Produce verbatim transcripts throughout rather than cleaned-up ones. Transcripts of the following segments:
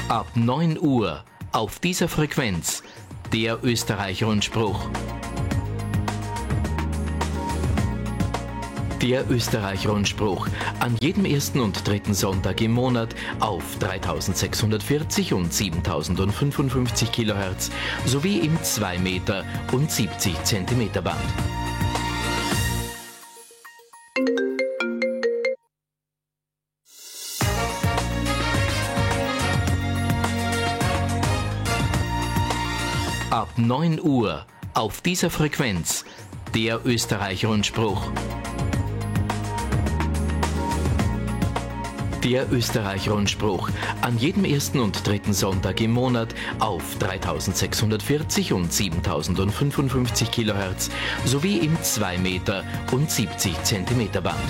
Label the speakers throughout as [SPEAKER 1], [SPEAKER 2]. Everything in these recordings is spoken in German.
[SPEAKER 1] Ab neun Uhr auf dieser Frequenz der Österreich-Rundspruch. Der Österreich-Rundspruch an jedem ersten und dritten Sonntag im Monat auf dreitausendsechshundertvierzig und siebentausendfünfundfünfzig Kilohertz sowie im zwei Meter und siebzig Zentimeter Band. Ab neun Uhr auf dieser Frequenz der Österreich-Rundspruch. Der Österreich-Rundspruch an jedem ersten und dritten Sonntag im Monat auf dreitausendsechshundertvierzig und siebentausendfünfundfünfzig Kilohertz sowie im zwei Meter und siebzig Zentimeter Band.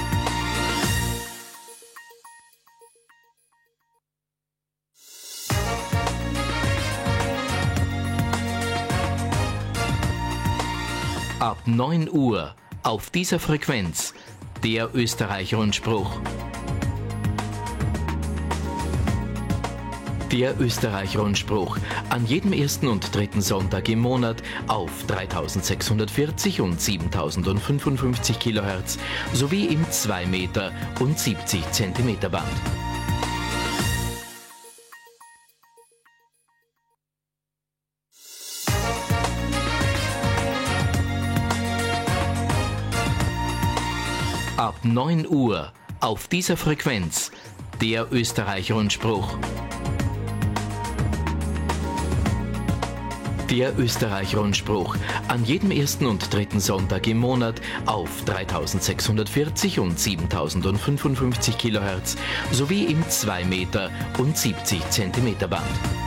[SPEAKER 1] Ab neun Uhr auf dieser Frequenz der Österreich-Rundspruch. Der Österreich-Rundspruch an jedem ersten und dritten Sonntag im Monat auf dreitausendsechshundertvierzig und siebentausendfünfundfünfzig Kilohertz sowie im zwei Meter und siebzig Zentimeter Band. Ab neun Uhr auf dieser Frequenz der Österreich-Rundspruch. Der Österreich-Rundspruch an jedem ersten und dritten Sonntag im Monat auf dreitausendsechshundertvierzig und siebentausendfünfundfünfzig Kilohertz sowie im zwei Meter und siebzig Zentimeter Band.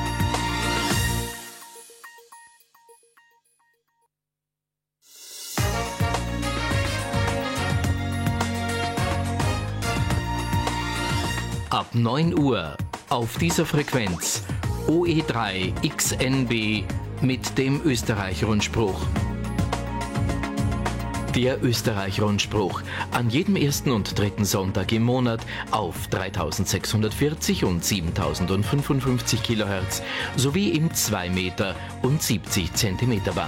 [SPEAKER 1] Ab neun Uhr auf dieser Frequenz O E drei X N B mit dem Österreich-Rundspruch. Der Österreich-Rundspruch an jedem ersten und dritten Sonntag im Monat auf dreitausendsechshundertvierzig und siebentausendfünfundfünfzig Kilohertz sowie im zwei Meter und siebzig Zentimeter Band.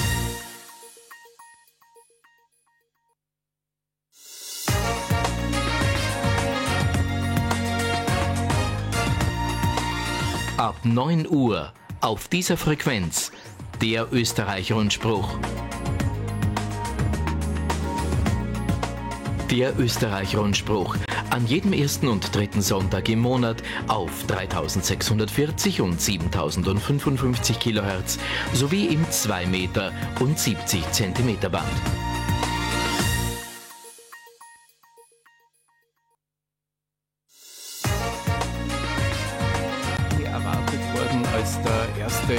[SPEAKER 1] Ab neun Uhr auf dieser Frequenz der Österreich-Rundspruch. Der Österreich-Rundspruch an jedem ersten und dritten Sonntag im Monat auf dreitausendsechshundertvierzig und siebentausendfünfundfünfzig Kilohertz sowie im zwei Meter und siebzig Zentimeter Band. Als der erste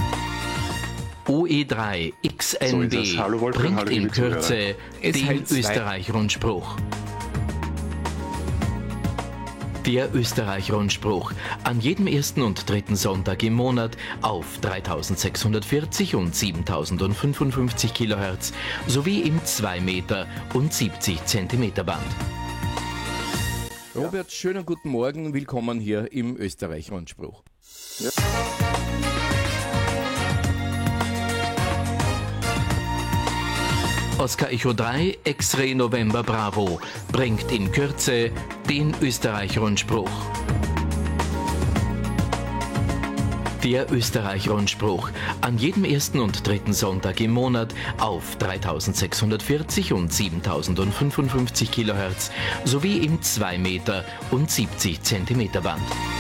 [SPEAKER 1] O E drei X N B so hallo, bringt hallo, in Kürze den Österreich-Rundspruch. Der Österreich-Rundspruch an jedem ersten und dritten Sonntag im Monat auf dreitausendsechshundertvierzig und siebentausendfünfundfünfzig Kilohertz sowie im zwei Meter und siebzig Zentimeter Band.
[SPEAKER 2] Robert, schönen guten Morgen, willkommen hier im Österreich-Rundspruch. Ja.
[SPEAKER 1] Oscar Echo drei X-Ray November Bravo bringt in Kürze den Österreich-Rundspruch. Der Österreich-Rundspruch an jedem ersten und dritten Sonntag im Monat auf dreitausendsechshundertvierzig und siebentausendfünfundfünfzig Kilohertz sowie im zwei Meter und siebzig Zentimeter Band.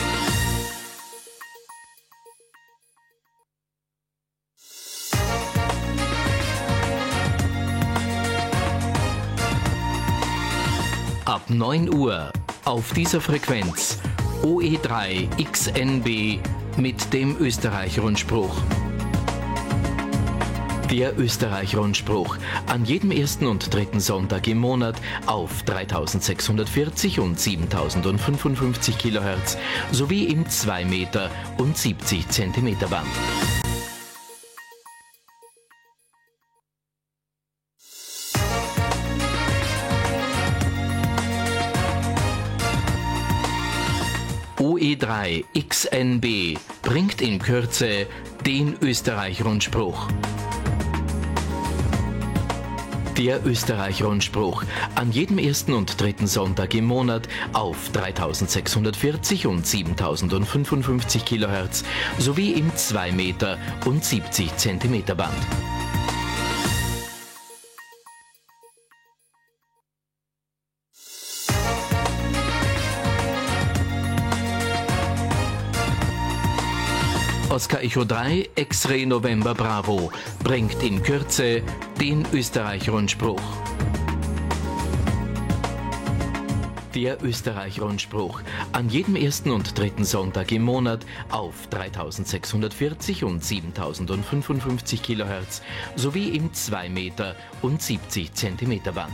[SPEAKER 1] Ab neun Uhr auf dieser Frequenz O E drei X N B mit dem Österreich-Rundspruch. Der Österreich-Rundspruch an jedem ersten und dritten Sonntag im Monat auf dreitausendsechshundertvierzig und siebentausendfünfundfünfzig Kilohertz sowie im zwei Meter und siebzig Zentimeter Band. O E drei X N B bringt in Kürze den Österreich-Rundspruch. Der Österreich-Rundspruch an jedem ersten und dritten Sonntag im Monat auf dreitausendsechshundertvierzig und siebentausendfünfundfünfzig Kilohertz sowie im zwei Meter und siebzig Zentimeter Band. Oscar Echo drei X-Ray November Bravo bringt in Kürze den Österreich-Rundspruch. Der Österreich-Rundspruch an jedem ersten und dritten Sonntag im Monat auf dreitausendsechshundertvierzig und siebentausendfünfundfünfzig Kilohertz sowie im zwei Meter und siebzig Zentimeter Band.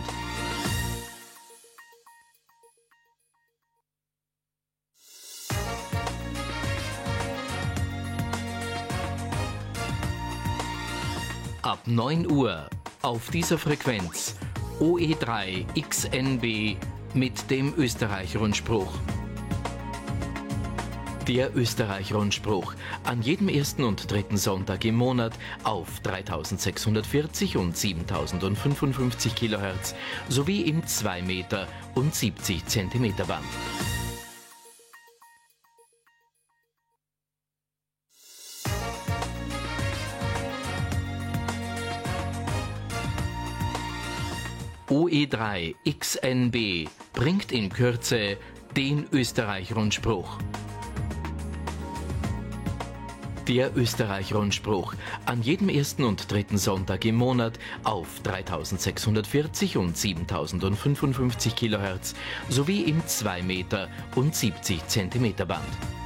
[SPEAKER 1] Ab neun Uhr auf dieser Frequenz O E drei X N B mit dem Österreich-Rundspruch. Der Österreich-Rundspruch an jedem ersten und dritten Sonntag im Monat auf dreitausendsechshundertvierzig und siebentausendfünfundfünfzig Kilohertz sowie im zwei Meter und siebzig Zentimeter Band. O E drei X N B bringt in Kürze den Österreich-Rundspruch. Der Österreich-Rundspruch an jedem ersten und dritten Sonntag im Monat auf dreitausendsechshundertvierzig und siebentausendfünfundfünfzig Kilohertz sowie im zwei Meter und siebzig Zentimeter Band.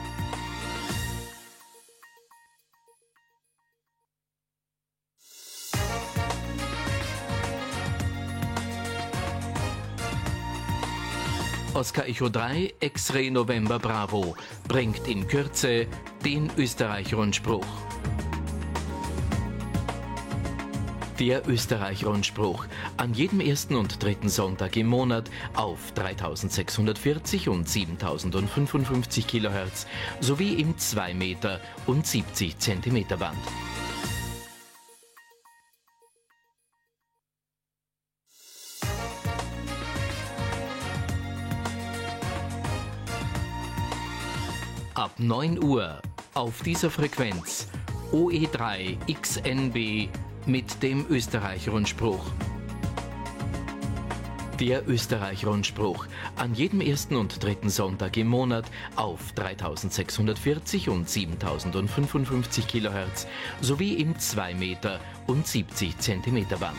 [SPEAKER 1] Oscar Echo drei X-Ray November Bravo bringt in Kürze den Österreich-Rundspruch. Der Österreich-Rundspruch an jedem ersten und dritten Sonntag im Monat auf dreitausendsechshundertvierzig und siebentausendfünfundfünfzig Kilohertz sowie im zwei Meter und siebzig Zentimeter Band. Ab neun Uhr auf dieser Frequenz O E drei X N B mit dem Österreich-Rundspruch. Der Österreich-Rundspruch an jedem ersten und dritten Sonntag im Monat auf dreitausendsechshundertvierzig und siebentausendfünfundfünfzig Kilohertz sowie im zwei Meter und siebzig Zentimeter Band.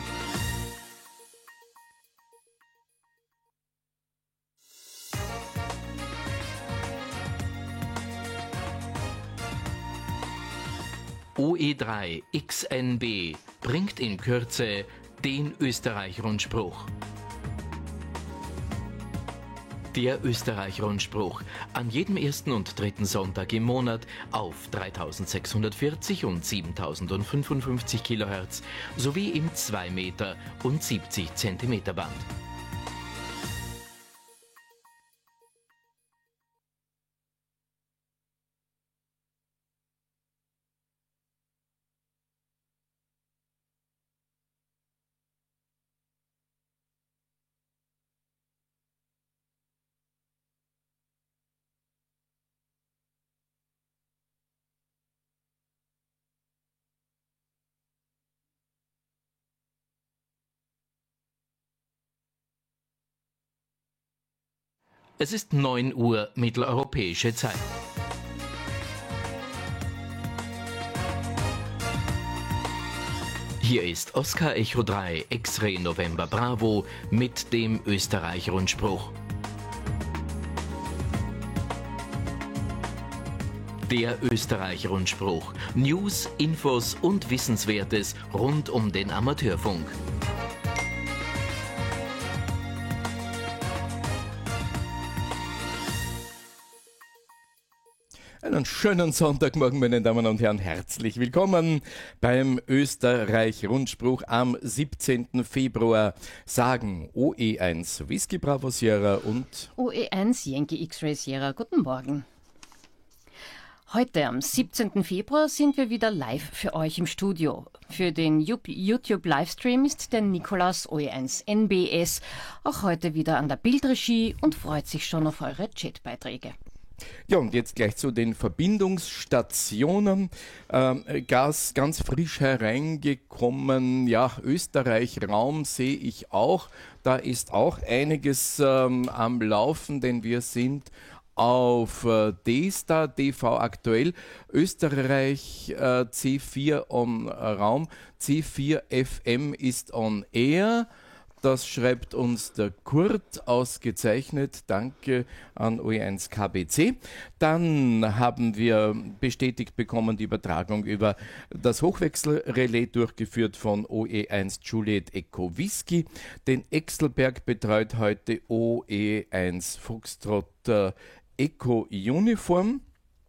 [SPEAKER 1] O E drei X N B bringt in Kürze den Österreich-Rundspruch. Der Österreich-Rundspruch an jedem ersten und dritten Sonntag im Monat auf dreitausendsechshundertvierzig und siebentausendfünfundfünfzig Kilohertz sowie im zwei Meter und siebzig Zentimeter Band. Es ist neun Uhr mitteleuropäische Zeit. Hier ist Oscar Echo drei X-Ray November Bravo mit dem Österreich-Rundspruch. Der Österreich-Rundspruch. News, Infos und Wissenswertes rund um den Amateurfunk.
[SPEAKER 2] Einen schönen Sonntagmorgen, meine Damen und Herren. Herzlich willkommen beim Österreich-Rundspruch am siebzehnten Februar. Sagen O E eins Whisky Bravo Sierra und
[SPEAKER 3] O E eins Yankee X-Ray Sierra. Guten Morgen. Heute am siebzehnten Februar sind wir wieder live für euch im Studio. Für den YouTube-Livestream ist der Nikolaus O E eins N B S auch heute wieder an der Bildregie und freut sich schon auf eure Chatbeiträge.
[SPEAKER 2] Ja, und jetzt gleich zu den Verbindungsstationen. Ähm, Gas ganz frisch hereingekommen. Ja, Österreich-Raum sehe ich auch. Da ist auch einiges ähm, am Laufen, denn wir sind auf äh, D-Star, D V aktuell, Österreich äh, C vier on Raum, C vier F M ist on Air. Das schreibt uns der Kurt, ausgezeichnet. Danke an O E eins K B C. Dann haben wir bestätigt bekommen die Übertragung über das Hochwechselrelais, durchgeführt von O E eins Juliet Echo Whisky. Den Exelberg betreut heute O E eins Foxtrot äh, Echo Uniform.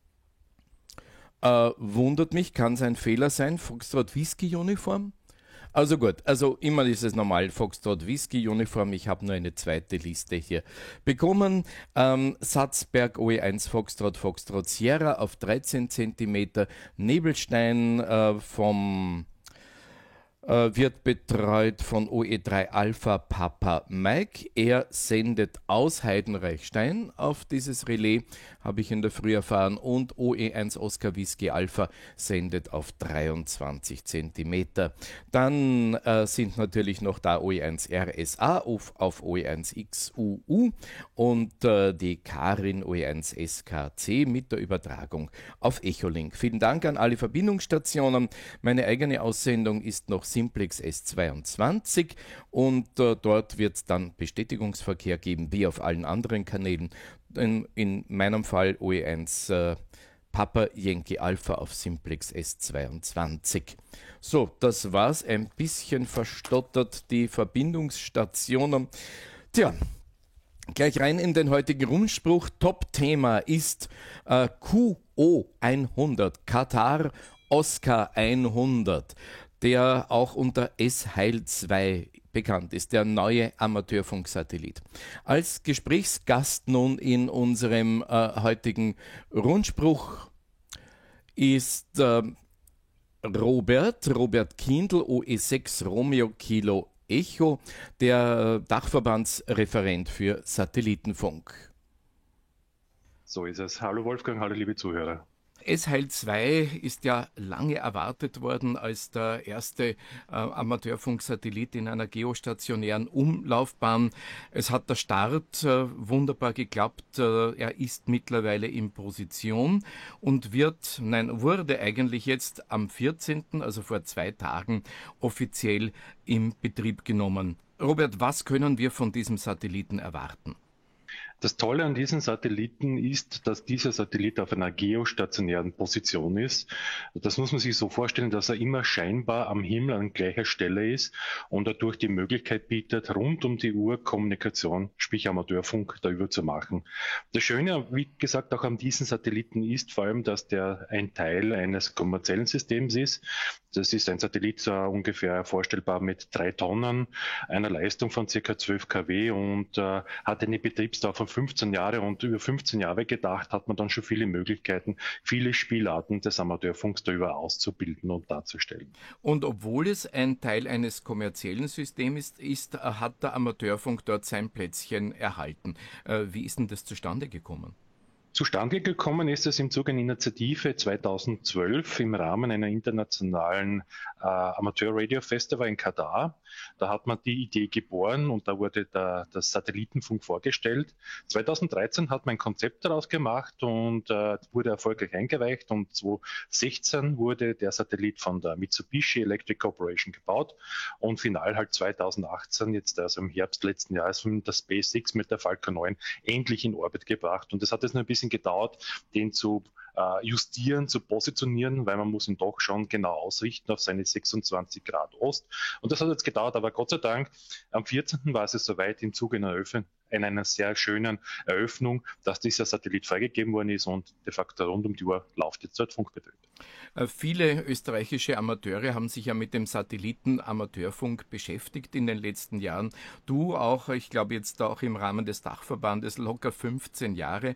[SPEAKER 2] Äh, wundert mich, kann es ein Fehler sein, Foxtrot Whisky Uniform? Also gut, also immer ist es normal, Foxtrot Whisky Uniform. Ich habe nur eine zweite Liste hier bekommen. Ähm, Satzberg O E eins Foxtrot, Foxtrot Sierra auf dreizehn Zentimeter. Nebelstein äh, vom äh, wird betreut von O E drei Alpha Papa Mike. Er sendet aus Heidenreichstein auf dieses Relais, habe ich in der Früh erfahren, und O E eins Oscar Whisky Alpha sendet auf dreiundzwanzig Zentimeter. Dann äh, sind natürlich noch da O E eins R S A auf, auf O E eins X U U und äh, die Karin O E eins S K C mit der Übertragung auf Echolink. Vielen Dank an alle Verbindungsstationen. Meine eigene Aussendung ist noch Simplex S zweiundzwanzig und äh, dort wird es dann Bestätigungsverkehr geben, wie auf allen anderen Kanälen. In, in meinem Fall O E eins äh, Papa Yankee Alpha auf Simplex S zweiundzwanzig. So, das war's. Ein bisschen verstottert die Verbindungsstationen. Tja, gleich rein in den heutigen Rundspruch. Top-Thema ist äh, Q O hundert, Katar Oscar hundert, der auch unter S-Heil zwei bekannt ist, der neue Amateurfunksatellit. Als Gesprächsgast nun in unserem äh, heutigen Rundspruch ist äh, Robert, Robert Kindl, O E sechs Romeo Kilo Echo, der Dachverbandsreferent für Satellitenfunk.
[SPEAKER 4] So ist es. Hallo Wolfgang, hallo liebe Zuhörer.
[SPEAKER 2] S-Heil zwei ist ja lange erwartet worden als der erste äh, Amateurfunksatellit in einer geostationären Umlaufbahn. Es hat der Start äh, wunderbar geklappt. Äh, er ist mittlerweile in Position und wird, nein, wurde eigentlich jetzt am vierzehnten, also vor zwei Tagen, offiziell in Betrieb genommen. Robert, was können wir von diesem Satelliten erwarten?
[SPEAKER 4] Das Tolle an diesen Satelliten ist, dass dieser Satellit auf einer geostationären Position ist. Das muss man sich so vorstellen, dass er immer scheinbar am Himmel an gleicher Stelle ist und dadurch die Möglichkeit bietet, rund um die Uhr Kommunikation, sprich Amateurfunk, darüber zu machen. Das Schöne, wie gesagt, auch an diesen Satelliten ist vor allem, dass der ein Teil eines kommerziellen Systems ist. Das ist ein Satellit uh, ungefähr vorstellbar mit drei Tonnen, einer Leistung von ca. zwölf Kilowatt und uh, hat eine Betriebsdauer von fünfzehn Jahre, und über fünfzehn Jahre gedacht hat man dann schon viele Möglichkeiten, viele Spielarten des Amateurfunks darüber auszubilden und darzustellen.
[SPEAKER 2] Und obwohl es ein Teil eines kommerziellen Systems ist, ist hat der Amateurfunk dort sein Plätzchen erhalten. Wie ist denn das zustande gekommen?
[SPEAKER 4] Zustande gekommen ist es im Zuge einer Initiative zweitausendzwölf im Rahmen einer internationalen äh, Amateur-Radio-Festival in Katar. Da hat man die Idee geboren und da wurde der, das Satellitenfunk vorgestellt. zweitausenddreizehn hat man ein Konzept daraus gemacht und äh, wurde erfolgreich eingeweicht, und zweitausendsechzehn wurde der Satellit von der Mitsubishi Electric Corporation gebaut und final halt zweitausendachtzehn, jetzt also im Herbst letzten Jahres, von der SpaceX mit der Falcon neun endlich in Orbit gebracht. Und das hat jetzt noch ein bisschen gedauert, den zu äh, justieren, zu positionieren, weil man muss ihn doch schon genau ausrichten auf seine sechsundzwanzig Grad Ost. Und das hat jetzt gedauert, aber Gott sei Dank, am vierzehnten war es soweit im Zuge einer Öffn- in einer sehr schönen Eröffnung, dass dieser Satellit freigegeben worden ist und de facto rund um die Uhr läuft jetzt dort Funkbetrieb.
[SPEAKER 2] Viele österreichische Amateure haben sich ja mit dem Satelliten-Amateurfunk beschäftigt in den letzten Jahren. Du auch, ich glaube jetzt auch im Rahmen des Dachverbandes, locker fünfzehn Jahre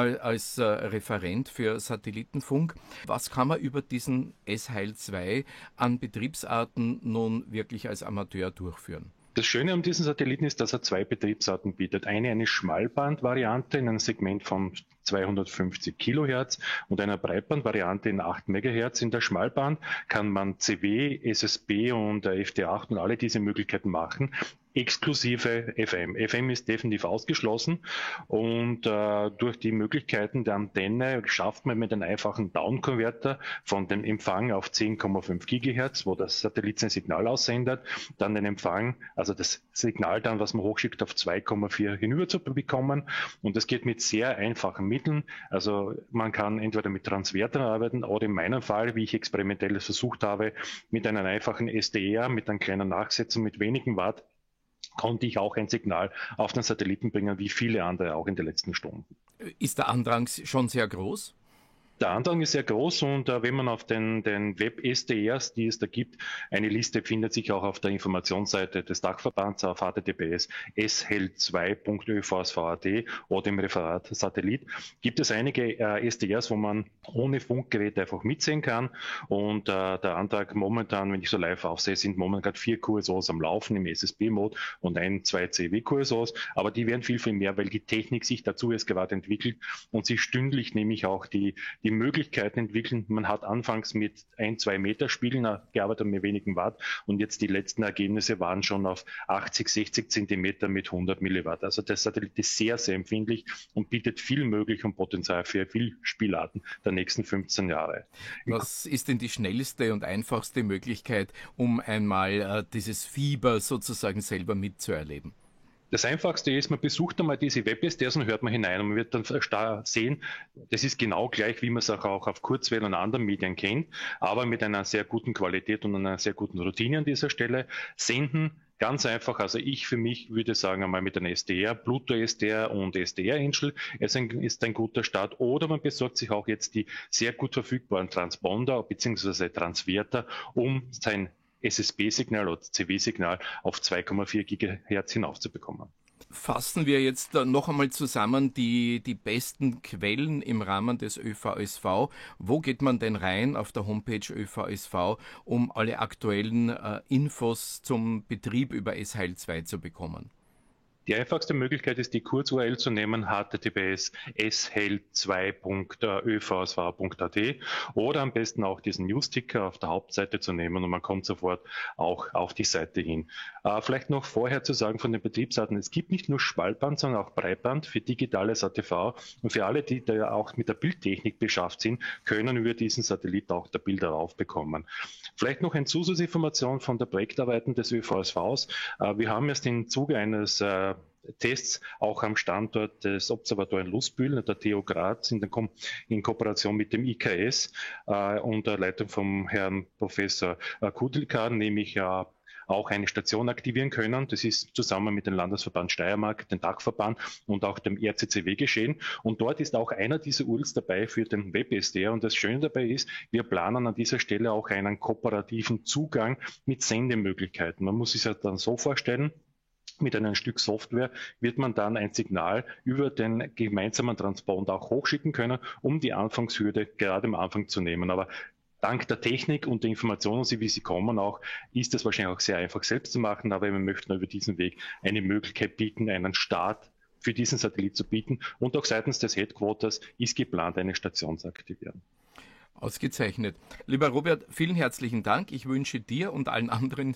[SPEAKER 2] als Referent für Satellitenfunk. Was kann man über diesen S H I L zwei an Betriebsarten nun wirklich als Amateur durchführen?
[SPEAKER 4] Das Schöne an diesem Satelliten ist, dass er zwei Betriebsarten bietet. Eine eine Schmalbandvariante in einem Segment von zweihundertfünfzig Kilohertz und einer Breitbandvariante in acht Megahertz. In der Schmalband kann man C W, S S B und F D acht und alle diese Möglichkeiten machen, exklusive F M. F M ist definitiv ausgeschlossen und äh, durch die Möglichkeiten der Antenne schafft man mit einem einfachen Down-Konverter von dem Empfang auf zehn Komma fünf Gigahertz, wo das Satellit sein Signal aussendet, dann den Empfang, also das Signal dann, was man hochschickt, auf zwei Komma vier hinüber zu bekommen, und das geht mit sehr einfachen Mitteln. Also man kann entweder mit Transvertern arbeiten oder in meinem Fall, wie ich experimentell es versucht habe, mit einem einfachen S D R, mit einer kleinen Nachsetzung mit wenigen Watt, konnte ich auch ein Signal auf den Satelliten bringen, wie viele andere auch in den letzten Stunden.
[SPEAKER 2] Ist der Andrang schon sehr groß?
[SPEAKER 4] Der Andrang ist sehr groß und äh, wenn man auf den, den Web-S D Rs, die es da gibt, eine Liste findet sich auch auf der Informationsseite des Dachverbands auf h t t p s punkt s h e l zwei punkt ö v s v punkt a t oder im Referat Satellit, gibt es einige äh, S D Rs, wo man ohne Funkgerät einfach mitsehen kann, und äh, der Antrag momentan, wenn ich so live aufsehe, sind momentan vier Q S Os am Laufen im S S B-Mode und ein, zwei C W-Q S Os, aber die werden viel, viel mehr, weil die Technik sich dazu jetzt gerade entwickelt und sich stündlich nämlich auch die, die die Möglichkeiten entwickeln. Man hat anfangs mit ein, zwei Meter Spiegeln gearbeitet mit wenigen Watt und jetzt die letzten Ergebnisse waren schon auf achtzig, sechzig Zentimeter mit hundert Milliwatt. Also der Satellit ist sehr, sehr empfindlich und bietet viel möglich und Potenzial für viel Spielarten der nächsten fünfzehn Jahre.
[SPEAKER 2] Was ist denn die schnellste und einfachste Möglichkeit, um einmal äh, dieses Fieber sozusagen selber mitzuerleben?
[SPEAKER 4] Das Einfachste ist, man besucht einmal diese Web-S D Rs und hört man hinein und man wird dann sehen, das ist genau gleich, wie man es auch auf Kurzwelle und anderen Medien kennt, aber mit einer sehr guten Qualität und einer sehr guten Routine an dieser Stelle. Senden, ganz einfach, also ich für mich würde sagen einmal mit einem S D R, Bluetooth-S D R und S D R-Angel ist ein, ist ein guter Start, oder man besorgt sich auch jetzt die sehr gut verfügbaren Transponder bzw. Transverter, um sein S S B-Signal oder C W-Signal auf zwei Komma vier Gigahertz hinaufzubekommen.
[SPEAKER 2] Fassen wir jetzt noch einmal zusammen die, die besten Quellen im Rahmen des Ö V S V. Wo geht man denn rein auf der Homepage Ö V S V, um alle aktuellen äh, Infos zum Betrieb über S H I L zwei zu bekommen?
[SPEAKER 4] Die einfachste Möglichkeit ist, die Kurz-U R L zu nehmen, h t t p s punkt s h e l zwei punkt ö v s v punkt a t, oder am besten auch diesen News-Ticker auf der Hauptseite zu nehmen und man kommt sofort auch auf die Seite hin. Äh, vielleicht noch vorher zu sagen von den Betriebsarten, es gibt nicht nur Spaltband, sondern auch Breitband für digitales A T V, und für alle, die da auch mit der Bildtechnik beschafft sind, können über diesen Satellit auch der Bilder raufbekommen. Vielleicht noch eine Zusatzinformation von der Projektarbeiten des Ö V S Vs. Äh, wir haben erst im Zuge eines äh, Tests auch am Standort des Observatorium Lustbühl, der T U Graz, in, der Ko in Kooperation mit dem I K S äh, unter Leitung vom Herrn Professor äh, Kudilka, nämlich äh, auch eine Station aktivieren können. Das ist zusammen mit dem Landesverband Steiermark, dem Dachverband und auch dem R C C W geschehen. Und dort ist auch einer dieser U R Ls dabei für den Web-S D R. Und das Schöne dabei ist, wir planen an dieser Stelle auch einen kooperativen Zugang mit Sendemöglichkeiten. Man muss sich das dann so vorstellen, mit einem Stück Software wird man dann ein Signal über den gemeinsamen Transponder auch hochschicken können, um die Anfangshürde gerade am Anfang zu nehmen. Aber dank der Technik und der Informationen, wie sie kommen, auch ist es wahrscheinlich auch sehr einfach selbst zu machen, aber wir möchten über diesen Weg eine Möglichkeit bieten, einen Start für diesen Satellit zu bieten, und auch seitens des Headquarters ist geplant, eine Station zu aktivieren.
[SPEAKER 2] Ausgezeichnet. Lieber Robert, vielen herzlichen Dank. Ich wünsche dir und allen anderen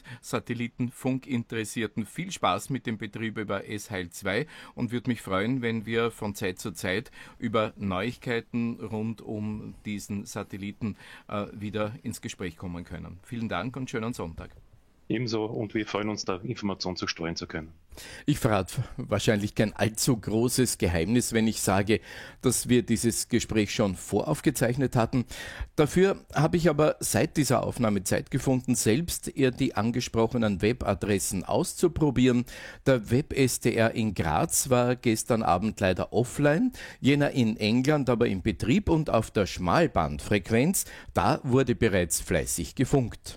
[SPEAKER 2] Satellitenfunkinteressierten viel Spaß mit dem Betrieb über S H I L zwei und würde mich freuen, wenn wir von Zeit zu Zeit über Neuigkeiten rund um diesen Satelliten äh, wieder ins Gespräch kommen können. Vielen Dank und schönen Sonntag.
[SPEAKER 4] ebenso und wir freuen uns, da Informationen zu streuen zu können.
[SPEAKER 2] Ich verrate wahrscheinlich kein allzu großes Geheimnis, wenn ich sage, dass wir dieses Gespräch schon voraufgezeichnet hatten. Dafür habe ich aber seit dieser Aufnahme Zeit gefunden, selbst eher die angesprochenen Webadressen auszuprobieren. Der Web-S D R in Graz war gestern Abend leider offline, jener in England aber in Betrieb und auf der Schmalbandfrequenz, da wurde bereits fleißig gefunkt.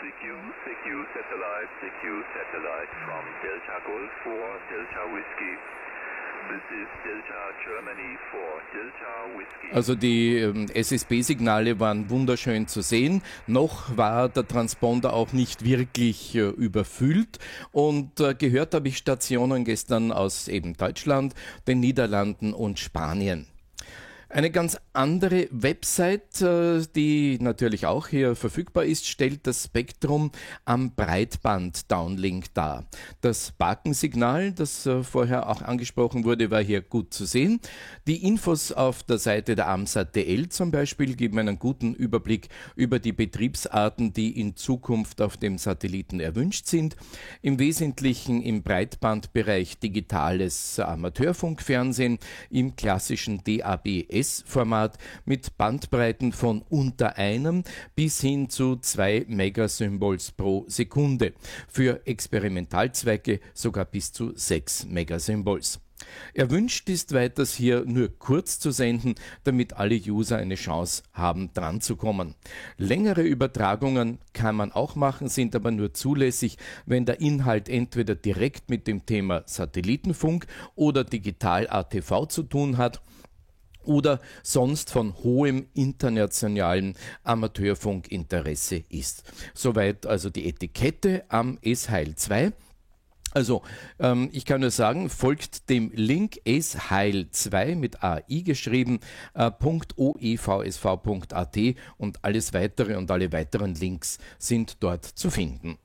[SPEAKER 2] Also die ähm, S S B-Signale waren wunderschön zu sehen. Noch war der Transponder auch nicht wirklich äh, überfüllt und äh, gehört habe ich Stationen gestern aus eben Deutschland, den Niederlanden und Spanien. Eine ganz andere Website, die natürlich auch hier verfügbar ist, stellt das Spektrum am Breitband-Downlink dar. Das Bakensignal, das vorher auch angesprochen wurde, war hier gut zu sehen. Die Infos auf der Seite der AMSAT D L zum Beispiel geben einen guten Überblick über die Betriebsarten, die in Zukunft auf dem Satelliten erwünscht sind. Im Wesentlichen im Breitbandbereich digitales Amateurfunkfernsehen, im klassischen D A B S-Format mit Bandbreiten von unter einem bis hin zu zwei Megasymbols pro Sekunde. Für Experimentalzwecke sogar bis zu sechs Megasymbols. Erwünscht ist weiters hier nur kurz zu senden, damit alle User eine Chance haben, dran zu kommen. Längere Übertragungen kann man auch machen, sind aber nur zulässig, wenn der Inhalt entweder direkt mit dem Thema Satellitenfunk oder Digital-A T V zu tun hat oder sonst von hohem internationalen Amateurfunkinteresse ist. Soweit also die Etikette am S-Heil zwei. Also, ähm, ich kann nur sagen, folgt dem Link S Heil zwei mit A I geschrieben, äh, .oevsv.at und alles weitere und alle weiteren Links sind dort zu finden.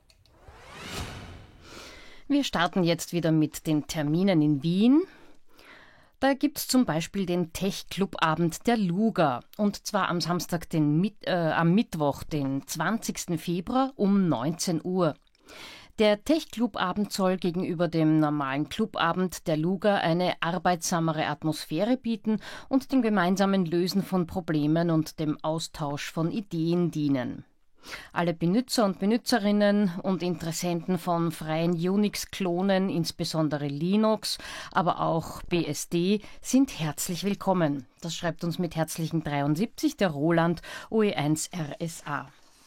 [SPEAKER 3] Wir starten jetzt wieder mit den Terminen in Wien. Da gibt es zum Beispiel den Tech-Club-Abend der Luga und zwar am Samstag, den, äh, am Mittwoch, den zwanzigsten Februar um neunzehn Uhr. Der Tech-Club-Abend soll gegenüber dem normalen Clubabend der Luga eine arbeitsamere Atmosphäre bieten und dem gemeinsamen Lösen von Problemen und dem Austausch von Ideen dienen. Alle Benutzer und Benutzerinnen und Interessenten von freien Unix-Klonen, insbesondere Linux, aber auch B S D, sind herzlich willkommen. Das schreibt uns mit herzlichen dreiundsiebzig der Roland O E eins R S A.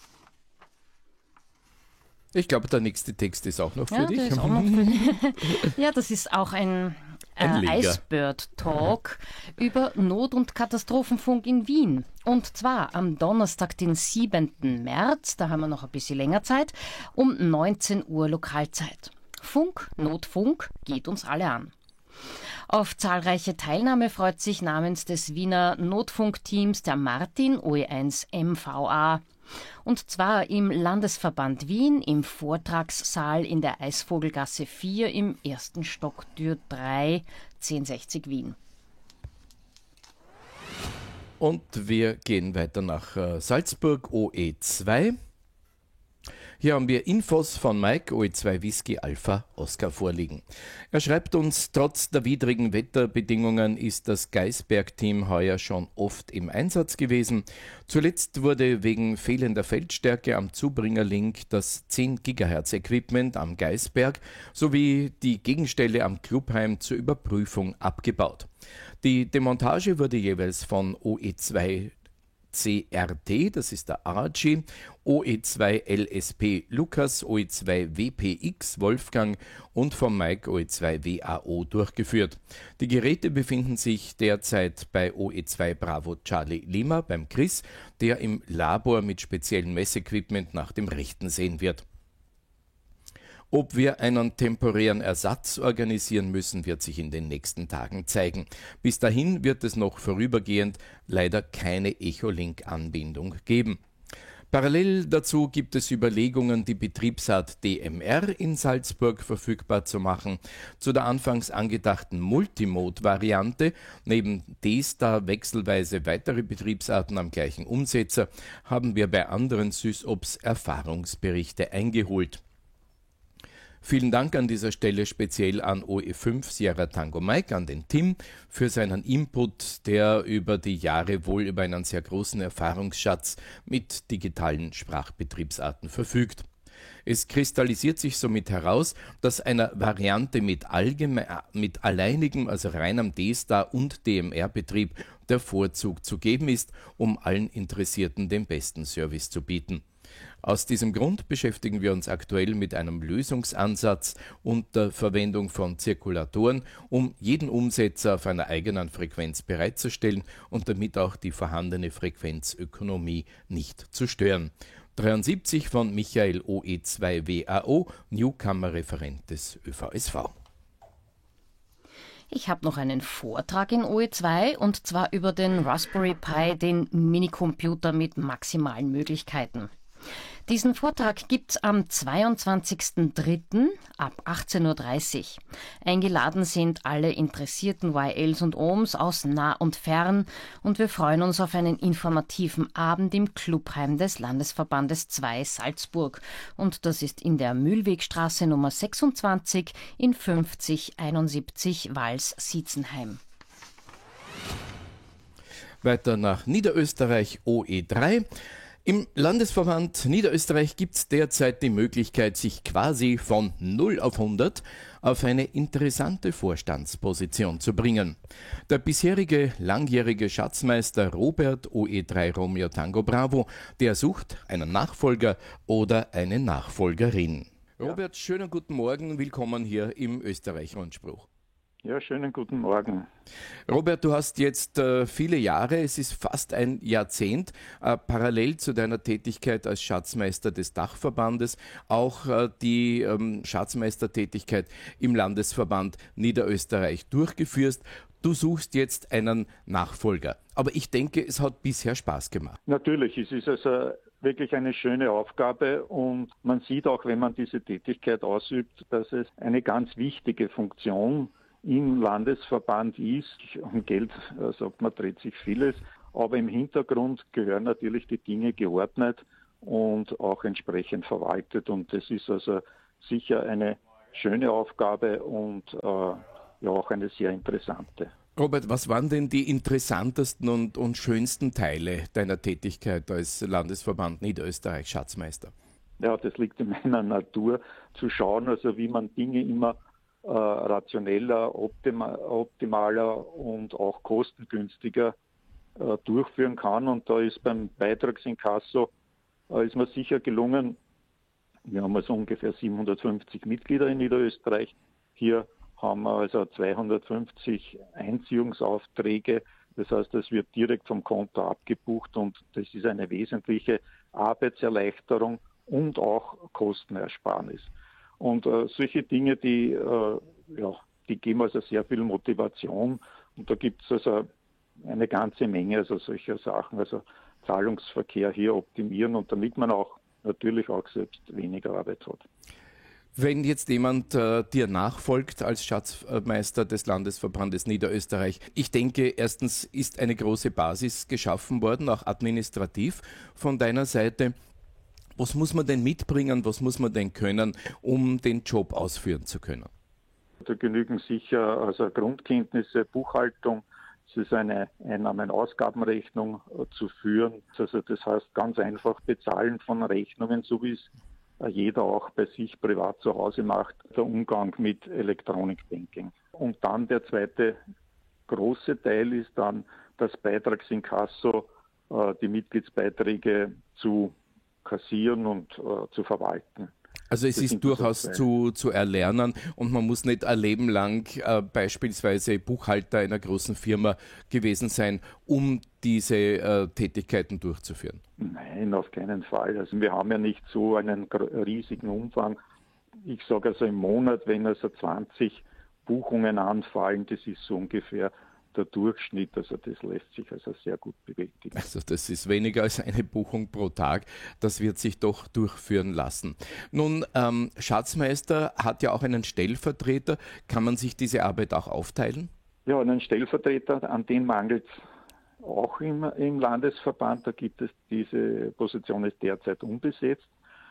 [SPEAKER 2] Ich glaube, der nächste Text ist auch noch für
[SPEAKER 3] ja,
[SPEAKER 2] dich.
[SPEAKER 3] Ist auch noch für ja, das ist auch ein, ein äh, Icebird-Talk über Not- und Katastrophenfunk in Wien. Und zwar am Donnerstag, den siebenten März, da haben wir noch ein bisschen länger Zeit, um neunzehn Uhr Lokalzeit. Funk, Notfunk, geht uns alle an. Auf zahlreiche Teilnahme freut sich namens des Wiener Notfunkteams der Martin O E eins M V A. Und zwar im Landesverband Wien, im Vortragssaal in der Eisvogelgasse vier im ersten Stock, Tür drei, zehn sechzig Wien.
[SPEAKER 2] Und wir gehen weiter nach äh, Salzburg, O E zwei. Hier haben wir Infos von Mike, O E zwei Whisky Alpha Oscar vorliegen. Er schreibt uns, trotz der widrigen Wetterbedingungen ist das Geisberg-Team heuer schon oft im Einsatz gewesen. Zuletzt wurde wegen fehlender Feldstärke am Zubringerlink das zehn Gigahertz Equipment am Geisberg sowie die Gegenstelle am Clubheim zur Überprüfung abgebaut. Die Demontage wurde jeweils von O E zwei C R T, das ist der Archie, O E zwei L S P Lukas, O E zwei W P X Wolfgang und vom Mike O E zwei W A O durchgeführt. Die Geräte befinden sich derzeit bei O E zwei Bravo Charlie Lima beim Chris, der im Labor mit speziellem Messequipment nach dem Rechten sehen wird. Ob wir einen temporären Ersatz organisieren müssen, wird sich in den nächsten Tagen zeigen. Bis dahin wird es noch vorübergehend leider keine Echolink-Anbindung geben. Parallel dazu gibt es Überlegungen, die Betriebsart D M R in Salzburg verfügbar zu machen. Zu der anfangs angedachten Multimode-Variante, neben D-Star wechselweise weitere Betriebsarten am gleichen Umsetzer, haben wir bei anderen SysOps Erfahrungsberichte eingeholt. Vielen Dank an dieser Stelle speziell an O E fünf Sierra Tango Mike, an den Tim, für seinen Input, der über die Jahre wohl über einen sehr großen Erfahrungsschatz mit digitalen Sprachbetriebsarten verfügt. Es kristallisiert sich somit heraus, dass einer Variante mit, allgeme- mit alleinigem, also reinem D-Star und D M R-Betrieb der Vorzug zu geben ist, um allen Interessierten den besten Service zu bieten. Aus diesem Grund beschäftigen wir uns aktuell mit einem Lösungsansatz unter Verwendung von Zirkulatoren, um jeden Umsetzer auf einer eigenen Frequenz bereitzustellen und damit auch die vorhandene Frequenzökonomie nicht zu stören. dreiundsiebzig von Michael O E zwei W A O, Newcomer-Referent des Ö V S V.
[SPEAKER 3] Ich habe noch einen Vortrag in O E zwei und zwar über den Raspberry Pi, den Minicomputer mit maximalen Möglichkeiten. Diesen Vortrag gibt's am zweiundzwanzigsten dritten ab achtzehn Uhr dreißig. Eingeladen sind alle interessierten Y Ls und Ohms aus nah und fern und wir freuen uns auf einen informativen Abend im Clubheim des Landesverbandes zwei Salzburg. Und das ist in der Mühlwegstraße Nummer sechsundzwanzig in fünfzig einundsiebzig Wals-Sietzenheim.
[SPEAKER 2] Weiter nach Niederösterreich O E drei. Im Landesverband Niederösterreich gibt es derzeit die Möglichkeit, sich quasi von null auf hundert auf eine interessante Vorstandsposition zu bringen. Der bisherige langjährige Schatzmeister Robert O E drei Romeo Tango Bravo, der sucht einen Nachfolger oder eine Nachfolgerin. Ja. Robert, schönen guten Morgen, willkommen hier im Österreich-Rundspruch.
[SPEAKER 5] Ja, schönen guten Morgen.
[SPEAKER 2] Robert, du hast jetzt äh, viele Jahre, es ist fast ein Jahrzehnt, äh, parallel zu deiner Tätigkeit als Schatzmeister des Dachverbandes auch äh, die ähm, Schatzmeistertätigkeit im Landesverband Niederösterreich durchgeführt. Du suchst jetzt einen Nachfolger. Aber ich denke, es hat bisher Spaß gemacht.
[SPEAKER 5] Natürlich, es ist also wirklich eine schöne Aufgabe und man sieht auch, wenn man diese Tätigkeit ausübt, dass es eine ganz wichtige Funktion im Landesverband ist. Um Geld, äh, sagt man, dreht sich vieles, aber im Hintergrund gehören natürlich die Dinge geordnet und auch entsprechend verwaltet und das ist also sicher eine schöne Aufgabe und äh, ja auch eine sehr interessante.
[SPEAKER 2] Robert, was waren denn die interessantesten und, und schönsten Teile deiner Tätigkeit als Landesverband Niederösterreich Schatzmeister?
[SPEAKER 5] Ja, das liegt in meiner Natur, zu schauen, also wie man Dinge immer äh, rationeller, optima, optimaler und auch kostengünstiger äh, durchführen kann. Und da ist beim Beitragsinkasso äh, ist mir sicher gelungen, wir haben also ungefähr siebenhundertfünfzig Mitglieder in Niederösterreich. Hier haben wir also zweihundertfünfzig Einziehungsaufträge. Das heißt, es wird direkt vom Konto abgebucht und das ist eine wesentliche Arbeitserleichterung und auch Kostenersparnis. Und äh, solche Dinge, die, äh, ja, die geben also sehr viel Motivation und da gibt es also eine ganze Menge also solcher Sachen, also Zahlungsverkehr hier optimieren und damit man auch natürlich auch selbst weniger Arbeit hat.
[SPEAKER 2] Wenn jetzt jemand äh, dir nachfolgt als Schatzmeister des Landesverbandes Niederösterreich, ich denke, erstens ist eine große Basis geschaffen worden, auch administrativ von deiner Seite. Was muss man denn mitbringen, was muss man denn können, um den Job ausführen zu können?
[SPEAKER 5] Da genügen sicher also Grundkenntnisse, Buchhaltung, es ist eine Einnahmen-Ausgabenrechnung äh, zu führen. Also das heißt ganz einfach Bezahlen von Rechnungen, so wie es jeder auch bei sich privat zu Hause macht, der Umgang mit Elektronikbanking. Und dann der zweite große Teil ist dann das Beitragsinkasso, äh, die Mitgliedsbeiträge zu kassieren und äh, zu verwalten.
[SPEAKER 2] Also es
[SPEAKER 5] das
[SPEAKER 2] ist durchaus zu, zu erlernen und man muss nicht ein Leben lang äh, beispielsweise Buchhalter einer großen Firma gewesen sein, um diese äh, Tätigkeiten durchzuführen.
[SPEAKER 5] Nein, auf keinen Fall. Also wir haben ja nicht so einen riesigen Umfang. Ich sage also im Monat, wenn also zwanzig Buchungen anfallen, das ist so ungefähr der Durchschnitt, also das lässt sich also sehr gut bewältigen.
[SPEAKER 2] Also das ist weniger als eine Buchung pro Tag, das wird sich doch durchführen lassen. Nun, ähm, Schatzmeister hat ja auch einen Stellvertreter, kann man sich diese Arbeit auch aufteilen?
[SPEAKER 5] Ja, einen Stellvertreter, an den mangelt es auch im, im Landesverband, da gibt es diese Position ist derzeit unbesetzt.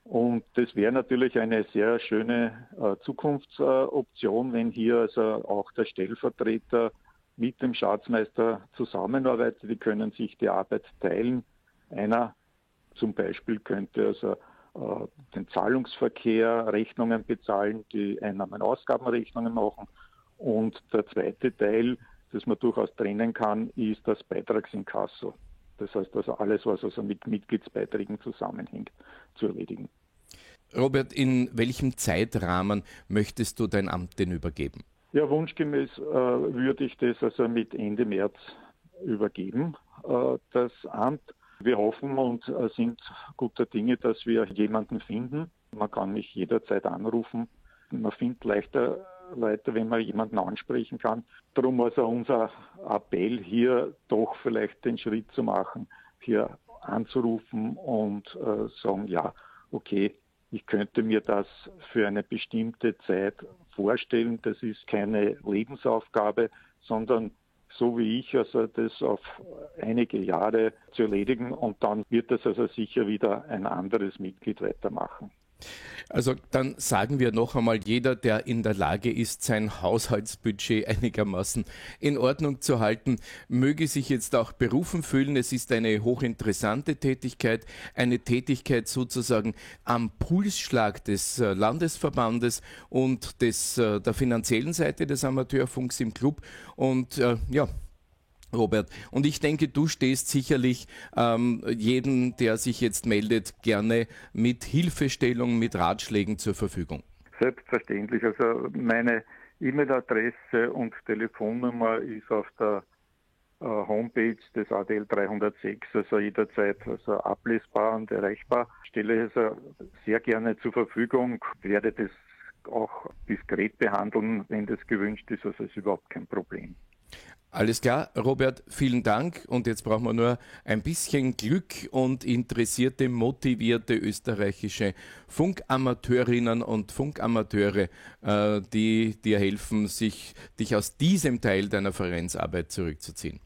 [SPEAKER 5] Und das wäre natürlich eine sehr schöne äh, Zukunftsoption, wenn hier also auch der Stellvertreter mit dem Schatzmeister zusammenarbeitet. Die können sich die Arbeit teilen. Einer zum Beispiel könnte also äh, den Zahlungsverkehr, Rechnungen bezahlen, die Einnahmen-Ausgabenrechnungen machen. Und der zweite Teil, das man durchaus trennen kann, ist das Beitragsinkasso. Das heißt also alles, was also mit Mitgliedsbeiträgen zusammenhängt, zu erledigen.
[SPEAKER 2] Robert, in welchem Zeitrahmen möchtest du dein Amt denn übergeben?
[SPEAKER 5] Ja, wunschgemäß äh, würde ich das also mit Ende März übergeben, äh, das Amt. Wir hoffen und äh, sind guter Dinge, dass wir jemanden finden. Man kann mich jederzeit anrufen. Man findet leichter Leute, wenn man jemanden ansprechen kann. Darum also unser Appell hier doch vielleicht den Schritt zu machen, hier anzurufen und äh, sagen, ja, okay, ich könnte mir das für eine bestimmte Zeit vorstellen. Das ist keine Lebensaufgabe, sondern so wie ich, also das auf einige Jahre zu erledigen, und dann wird das also sicher wieder ein anderes Mitglied weitermachen.
[SPEAKER 2] Also dann sagen wir noch einmal, jeder, der in der Lage ist, sein Haushaltsbudget einigermaßen in Ordnung zu halten, möge sich jetzt auch berufen fühlen. Es ist eine hochinteressante Tätigkeit, eine Tätigkeit sozusagen am Pulsschlag des Landesverbandes und des, der finanziellen Seite des Amateurfunks im Club. Und äh, ja, Robert, und ich denke, du stehst sicherlich ähm, jedem, der sich jetzt meldet, gerne mit Hilfestellung, mit Ratschlägen zur Verfügung.
[SPEAKER 5] Selbstverständlich. Also meine E-Mail-Adresse und Telefonnummer ist auf der äh, Homepage des A D L dreihundertsechs, also jederzeit also ablesbar und erreichbar. Ich stelle es also sehr gerne zur Verfügung, werde das auch diskret behandeln, wenn das gewünscht ist, also ist überhaupt kein Problem.
[SPEAKER 2] Alles klar, Robert, vielen Dank. Und jetzt brauchen wir nur ein bisschen Glück und interessierte, motivierte österreichische Funkamateurinnen und Funkamateure, äh, die dir helfen, sich, dich aus diesem Teil deiner Vereinsarbeit zurückzuziehen.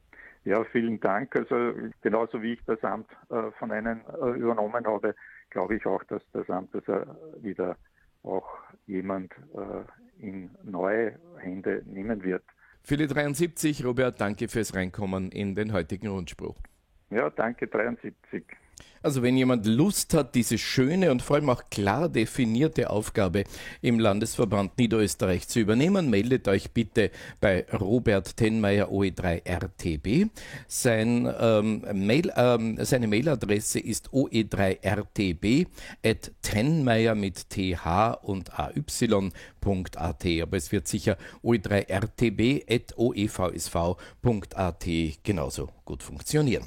[SPEAKER 5] Ja, vielen Dank. Also genauso wie ich das Amt äh, von einem äh, übernommen habe, glaube ich auch, dass das Amt also wieder auch jemand äh, in neue Hände nehmen wird.
[SPEAKER 2] Philipp dreiundsiebzig, Robert, danke fürs Reinkommen in den heutigen Rundspruch.
[SPEAKER 5] Ja, danke, dreiundsiebzig.
[SPEAKER 2] Also wenn jemand Lust hat, diese schöne und vor allem auch klar definierte Aufgabe im Landesverband Niederösterreich zu übernehmen, meldet euch bitte bei Robert Tenmeier O E drei R T B. Sein, ähm, Mail, ähm, seine Mailadresse ist o e drei r t b at tenmeier mit th und ay.at, aber es wird sicher o e drei r t b at o e v s v punkt a t genauso gut funktionieren.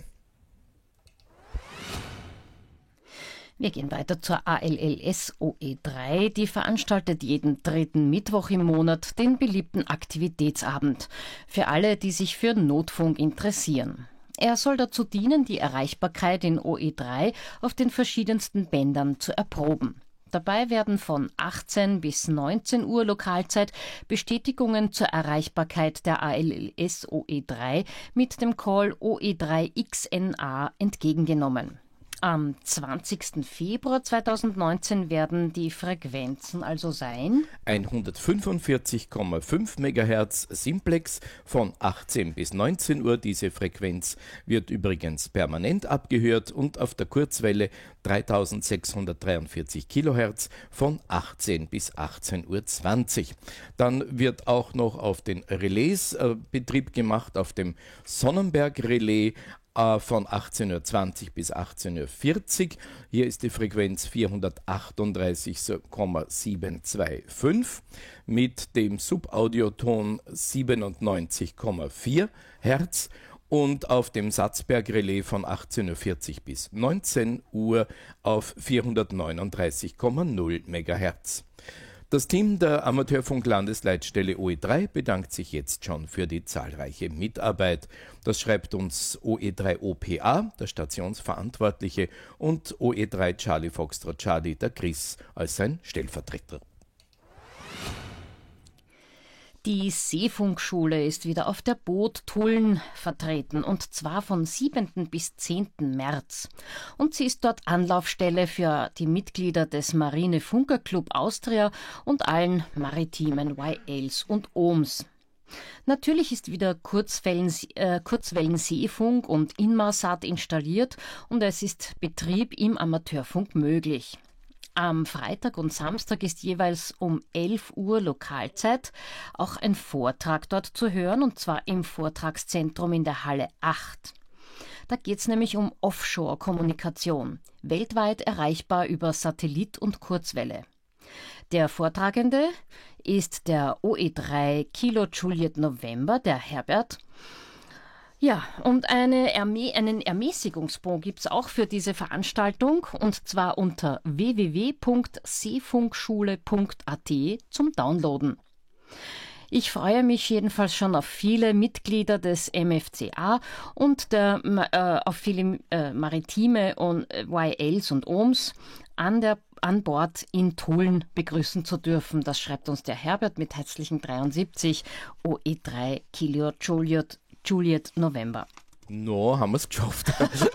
[SPEAKER 3] Wir gehen weiter zur A L L S O E drei. Die veranstaltet jeden dritten Mittwoch im Monat den beliebten Aktivitätsabend für alle, die sich für Notfunk interessieren. Er soll dazu dienen, die Erreichbarkeit in O E drei auf den verschiedensten Bändern zu erproben. Dabei werden von achtzehn bis neunzehn Uhr Lokalzeit Bestätigungen zur Erreichbarkeit der A L L S O E drei mit dem Call O E drei X N A entgegengenommen. Am zwanzigsten Februar zweitausendneunzehn werden die Frequenzen also sein
[SPEAKER 2] hundertfünfundvierzig Komma fünf Megahertz Simplex von achtzehn bis neunzehn Uhr. Diese Frequenz wird übrigens permanent abgehört, und auf der Kurzwelle dreitausendsechshundertdreiundvierzig Kilohertz von achtzehn bis achtzehn Uhr zwanzig. Dann wird auch noch auf den Relais äh, Betrieb gemacht, auf dem Sonnenberg-Relais von achtzehn Uhr zwanzig bis achtzehn Uhr vierzig. Hier ist die Frequenz vierhundertachtunddreißig Komma siebenhundertfünfundzwanzig mit dem Subaudioton siebenundneunzig Komma vier Hertz, und auf dem Satzberg-Relais von achtzehn Uhr vierzig bis neunzehn Uhr auf vierhundertneununddreißig Komma null Megahertz. Das Team der Amateurfunk-Landesleitstelle O E drei bedankt sich jetzt schon für die zahlreiche Mitarbeit. Das schreibt uns O E drei O P A, der Stationsverantwortliche, und O E drei Charlie Foxtrot Charlie, der Chris, als sein Stellvertreter.
[SPEAKER 3] Die Seefunkschule ist wieder auf der Boot Tulln vertreten, und zwar von siebten bis zehnten März. Und sie ist dort Anlaufstelle für die Mitglieder des Marine Funker Club Austria und allen maritimen Y Ls und Ohms. Natürlich ist wieder Kurzwellen, äh, Kurzwellenseefunk und Inmarsat installiert und es ist Betrieb im Amateurfunk möglich. Am Freitag und Samstag ist jeweils um elf Uhr Lokalzeit auch ein Vortrag dort zu hören, und zwar im Vortragszentrum in der Halle acht. Da geht es nämlich um Offshore-Kommunikation, weltweit erreichbar über Satellit und Kurzwelle. Der Vortragende ist der O E drei Kilo Juliet November, der Herbert. Ja, und eine Ermä- einen Ermäßigungsbon gibt es auch für diese Veranstaltung, und zwar unter w w w punkt seefunkschule punkt a t zum Downloaden. Ich freue mich jedenfalls schon auf viele Mitglieder des M F C A und der, äh, auf viele äh, Maritime und äh, Y Ls und Ohms an, der, an Bord in Tulln begrüßen zu dürfen. Das schreibt uns der Herbert mit herzlichen dreiundsiebzig O E drei Kilo Juliet Juliet November.
[SPEAKER 2] No, haben wir es geschafft.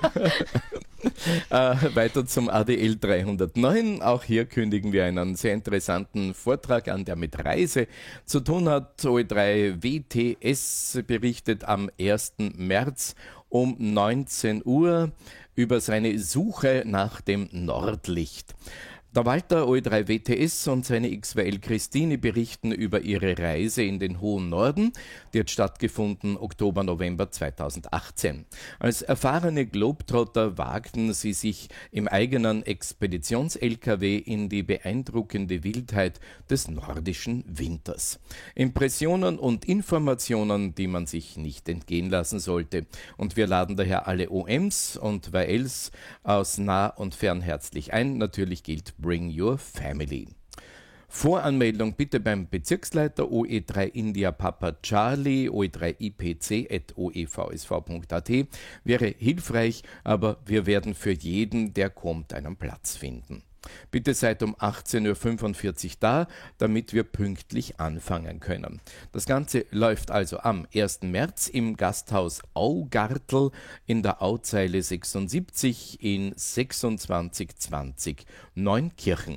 [SPEAKER 2] äh, weiter zum A D L dreihundertneun. Auch hier kündigen wir einen sehr interessanten Vortrag an, der mit Reise zu tun hat. O E drei W T S berichtet am ersten März um neunzehn Uhr über seine Suche nach dem Nordlicht. Der Walter O E drei W T S und seine X W L Christine berichten über ihre Reise in den hohen Norden. Die hat stattgefunden Oktober, November zweitausendachtzehn. Als erfahrene Globetrotter wagten sie sich im eigenen Expeditions-L K W in die beeindruckende Wildheit des nordischen Winters. Impressionen und Informationen, die man sich nicht entgehen lassen sollte. Und wir laden daher alle O Ms und Y Ls aus nah und fern herzlich ein. Natürlich gilt Bring Your Family. Voranmeldung bitte beim Bezirksleiter O E drei India Papa Charlie, O E drei I P C at o e v s v punkt a t. Wäre hilfreich, aber wir werden für jeden, der kommt, einen Platz finden. Bitte seid um achtzehn Uhr fünfundvierzig da, damit wir pünktlich anfangen können. Das Ganze läuft also am ersten März im Gasthaus Augartl in der Auzeile sechsundsiebzig in sechsundzwanzig zwanzig Neunkirchen.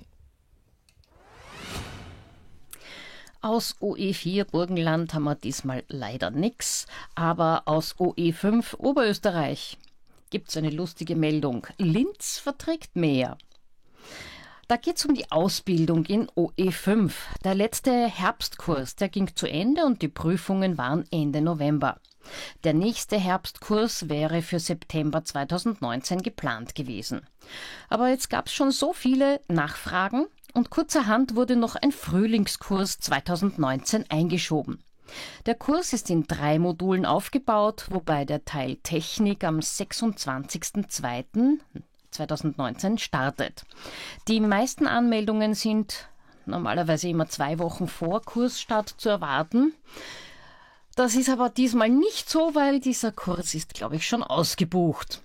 [SPEAKER 3] Aus O E vier Burgenland haben wir diesmal leider nichts, aber aus O E fünf Oberösterreich gibt es eine lustige Meldung. Linz verträgt mehr. Da geht es um die Ausbildung in O E fünf. Der letzte Herbstkurs, der ging zu Ende und die Prüfungen waren Ende November. Der nächste Herbstkurs wäre für September zweitausendneunzehn geplant gewesen. Aber jetzt gab es schon so viele Nachfragen und kurzerhand wurde noch ein Frühlingskurs zweitausendneunzehn eingeschoben. Der Kurs ist in drei Modulen aufgebaut, wobei der Teil Technik am sechsundzwanzigsten zweiten zweitausendneunzehn startet. Die meisten Anmeldungen sind normalerweise immer zwei Wochen vor Kursstart zu erwarten. Das ist aber diesmal nicht so, weil dieser Kurs ist, glaube ich, schon ausgebucht.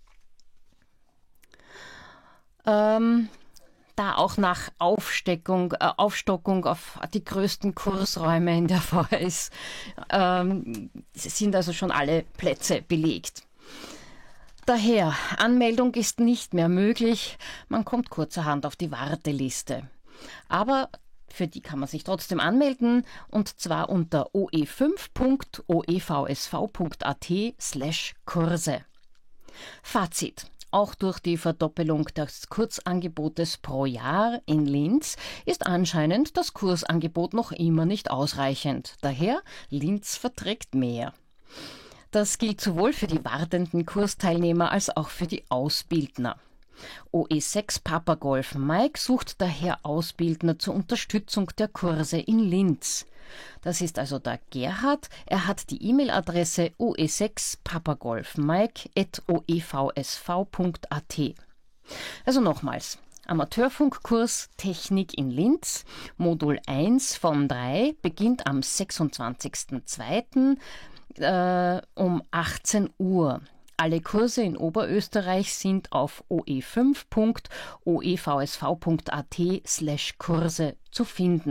[SPEAKER 3] Ähm, da auch nach Aufsteckung, äh, Aufstockung auf die größten Kursräume in der V H S ähm, sind also schon alle Plätze belegt. Daher, Anmeldung ist nicht mehr möglich, man kommt kurzerhand auf die Warteliste. Aber für die kann man sich trotzdem anmelden, und zwar unter o e fünf punkt o e v s v punkt a t slash Kurse. Fazit. Auch durch die Verdoppelung des Kursangebotes pro Jahr in Linz ist anscheinend das Kursangebot noch immer nicht ausreichend. Daher, Linz verträgt mehr. Das gilt sowohl für die wartenden Kursteilnehmer als auch für die Ausbildner. O E sechs Papa Golf Mike sucht daher Ausbildner zur Unterstützung der Kurse in Linz. Das ist also der Gerhard. Er hat die E-Mail-Adresse o e sechs papagolfmike at o e v s v punkt a t. Also nochmals. Amateurfunkkurs Technik in Linz, Modul eins von drei, beginnt am sechsundzwanzigsten zweiten Äh, um achtzehn Uhr. Alle Kurse in Oberösterreich sind auf o e fünf punkt o e v s v punkt a t slash Kurse zu finden.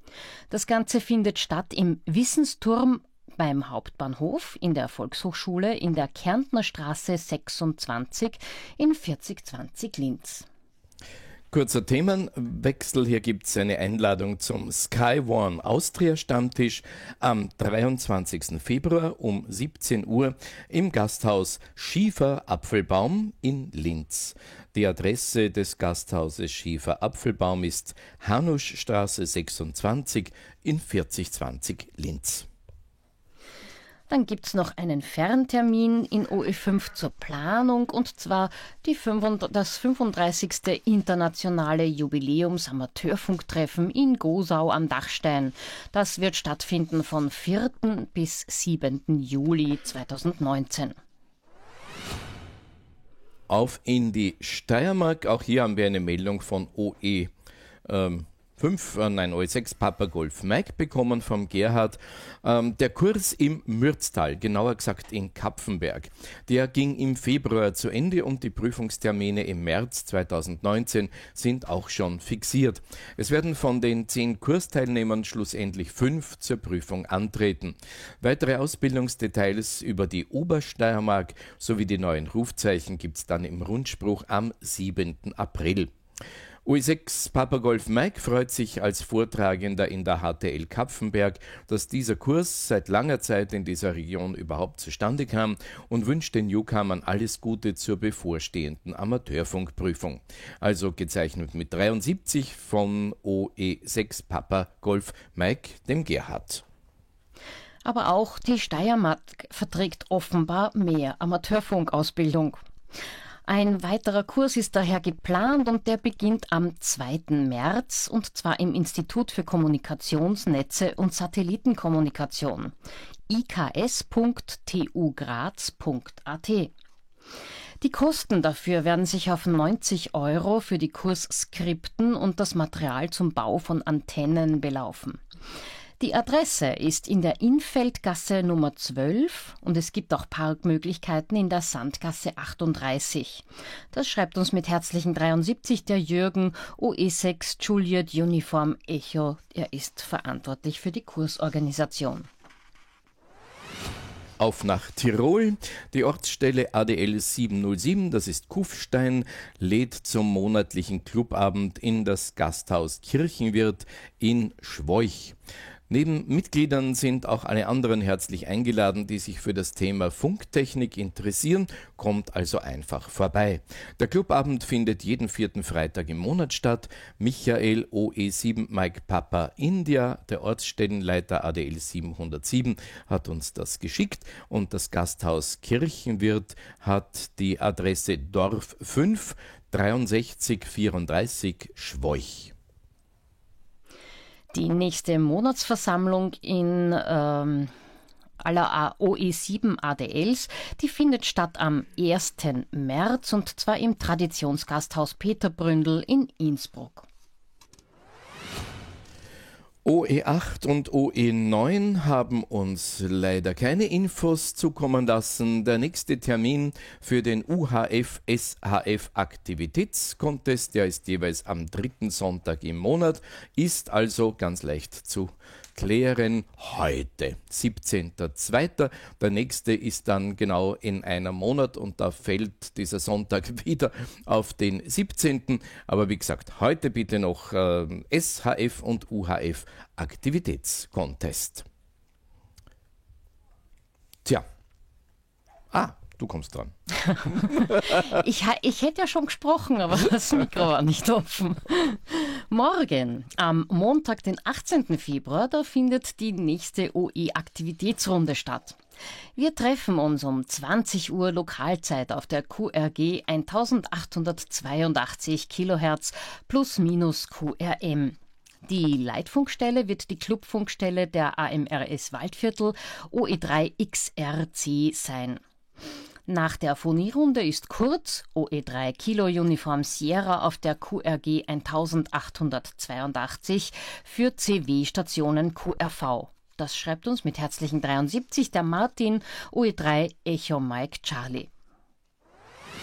[SPEAKER 3] Das Ganze findet statt im Wissensturm beim Hauptbahnhof, in der Volkshochschule in der Kärntner Straße sechsundzwanzig in vierzig zwanzig Linz.
[SPEAKER 2] Kurzer Themenwechsel. Hier gibt es eine Einladung zum Sky One Austria Stammtisch am dreiundzwanzigsten Februar um siebzehn Uhr im Gasthaus Schiefer Apfelbaum in Linz. Die Adresse des Gasthauses Schiefer Apfelbaum ist Hanuschstraße sechsundzwanzig in vierzig zwanzig Linz.
[SPEAKER 3] Dann gibt es noch einen Ferntermin in O E fünf zur Planung, und zwar die fünfunddreißigste das fünfunddreißigste internationale Jubiläums-Amateurfunktreffen in Gosau am Dachstein. Das wird stattfinden von vierten bis siebten Juli zweitausendneunzehn.
[SPEAKER 2] Auf in die Steiermark. Auch hier haben wir eine Meldung von O E ähm, fünf, äh, nein, O E sechs Papa Golf Mike bekommen vom Gerhard. Ähm, der Kurs im Mürztal, genauer gesagt in Kapfenberg, der ging im Februar zu Ende und die Prüfungstermine im März zweitausendneunzehn sind auch schon fixiert. Es werden von den zehn Kursteilnehmern schlussendlich fünf zur Prüfung antreten. Weitere Ausbildungsdetails über die Obersteiermark sowie die neuen Rufzeichen gibt es dann im Rundspruch am siebten April. O E sechs Papa Golf Mike freut sich als Vortragender in der H T L Kapfenberg, dass dieser Kurs seit langer Zeit in dieser Region überhaupt zustande kam, und wünscht den Newcomern alles Gute zur bevorstehenden Amateurfunkprüfung. Also gezeichnet mit dreiundsiebzig von O E sechs Papa Golf Mike, dem Gerhard.
[SPEAKER 3] Aber auch die Steiermark verträgt offenbar mehr Amateurfunkausbildung. Ein weiterer Kurs ist daher geplant und der beginnt am zweiten März, und zwar im Institut für Kommunikationsnetze und Satellitenkommunikation i k s punkt t u graz punkt a t. Die Kosten dafür werden sich auf neunzig Euro für die Kursskripten und das Material zum Bau von Antennen belaufen. Die Adresse ist in der Infeldgasse Nummer zwölf und es gibt auch Parkmöglichkeiten in der Sandgasse achtunddreißig. Das schreibt uns mit herzlichen dreiundsiebzig der Jürgen, O E sechs Juliet Uniform Echo. Er ist verantwortlich für die Kursorganisation.
[SPEAKER 2] Auf nach Tirol. Die Ortsstelle A D L siebenhundertsieben, das ist Kufstein, lädt zum monatlichen Clubabend in das Gasthaus Kirchenwirt in Schwoich. Neben Mitgliedern sind auch alle anderen herzlich eingeladen, die sich für das Thema Funktechnik interessieren. Kommt also einfach vorbei. Der Clubabend findet jeden vierten Freitag im Monat statt. Michael O E sieben Mike Papa India, der Ortsstellenleiter A D L siebenhundertsieben, hat uns das geschickt, und das Gasthaus Kirchenwirt hat die Adresse Dorf fünf, dreiundsechzig vierunddreißig Schwoich.
[SPEAKER 3] Die nächste Monatsversammlung in ähm, aller O E sieben A D Ls, die findet statt am ersten März, und zwar im Traditionsgasthaus Peter Bründel in Innsbruck.
[SPEAKER 2] O E acht und O E neun haben uns leider keine Infos zukommen lassen. Der nächste Termin für den U H F S H F Aktivitätskontest, der ist jeweils am dritten Sonntag im Monat, ist also ganz leicht zu klären heute, siebzehnten zweiten Der nächste ist dann genau in einem Monat, und da fällt dieser Sonntag wieder auf den siebzehnten Aber wie gesagt, heute bitte noch äh, S H F und U H F Aktivitätskontest. Tja. Ah, du kommst dran.
[SPEAKER 3] ich, ich hätte ja schon gesprochen, aber das Mikro war nicht offen. Morgen, am Montag, den achtzehnten Februar, da findet die nächste O E-Aktivitätsrunde statt. Wir treffen uns um zwanzig Uhr Lokalzeit auf der Q R G eintausendachthundertzweiundachtzig Kilohertz plus minus Q R M. Die Leitfunkstelle wird die Clubfunkstelle der A M R S Waldviertel O E drei X R C sein. Nach der Phonierunde ist Kurt, O E drei Kilo Uniform Sierra, auf der Q R G eintausendachthundertzweiundachtzig für C W-Stationen Q R V. Das schreibt uns mit herzlichen dreiundsiebzig der Martin, O E drei Echo Mike Charlie.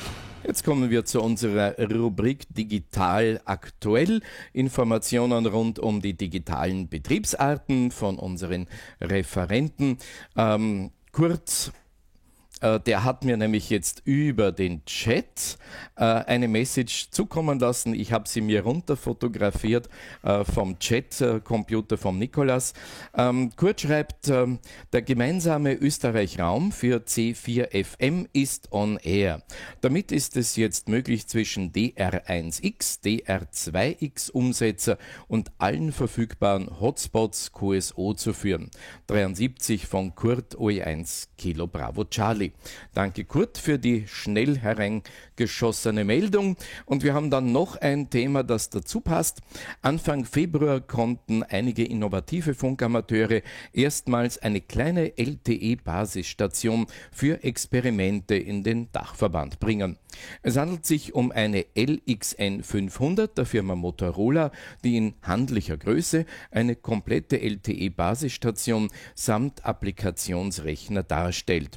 [SPEAKER 2] Jetzt kommen wir zu unserer Rubrik Digital aktuell. Informationen rund um die digitalen Betriebsarten von unseren Referenten. Ähm, Kurt, äh, der hat mir nämlich jetzt über den Chat äh, eine Message zukommen lassen. Ich habe sie mir runterfotografiert äh, vom Chat-Computer vom Nikolas. Ähm, Kurt schreibt, äh, der gemeinsame Österreich-Raum für C vier F M ist on air. Damit ist es jetzt möglich, zwischen D R eins X, D R zwei X Umsetzer und allen verfügbaren Hotspots Q S O zu führen. dreiundsiebzig von Kurt O E eins Kilo Bravo Charlie. Danke Kurt für die schnell hereingeschossene Meldung. Und wir haben dann noch ein Thema, das dazu passt. Anfang Februar konnten einige innovative Funkamateure erstmals eine kleine L T E-Basisstation für Experimente in den Dachverband bringen. Es handelt sich um eine L X N fünfhundert der Firma Motorola, die in handlicher Größe eine komplette L T E-Basisstation samt Applikationsrechner darstellt.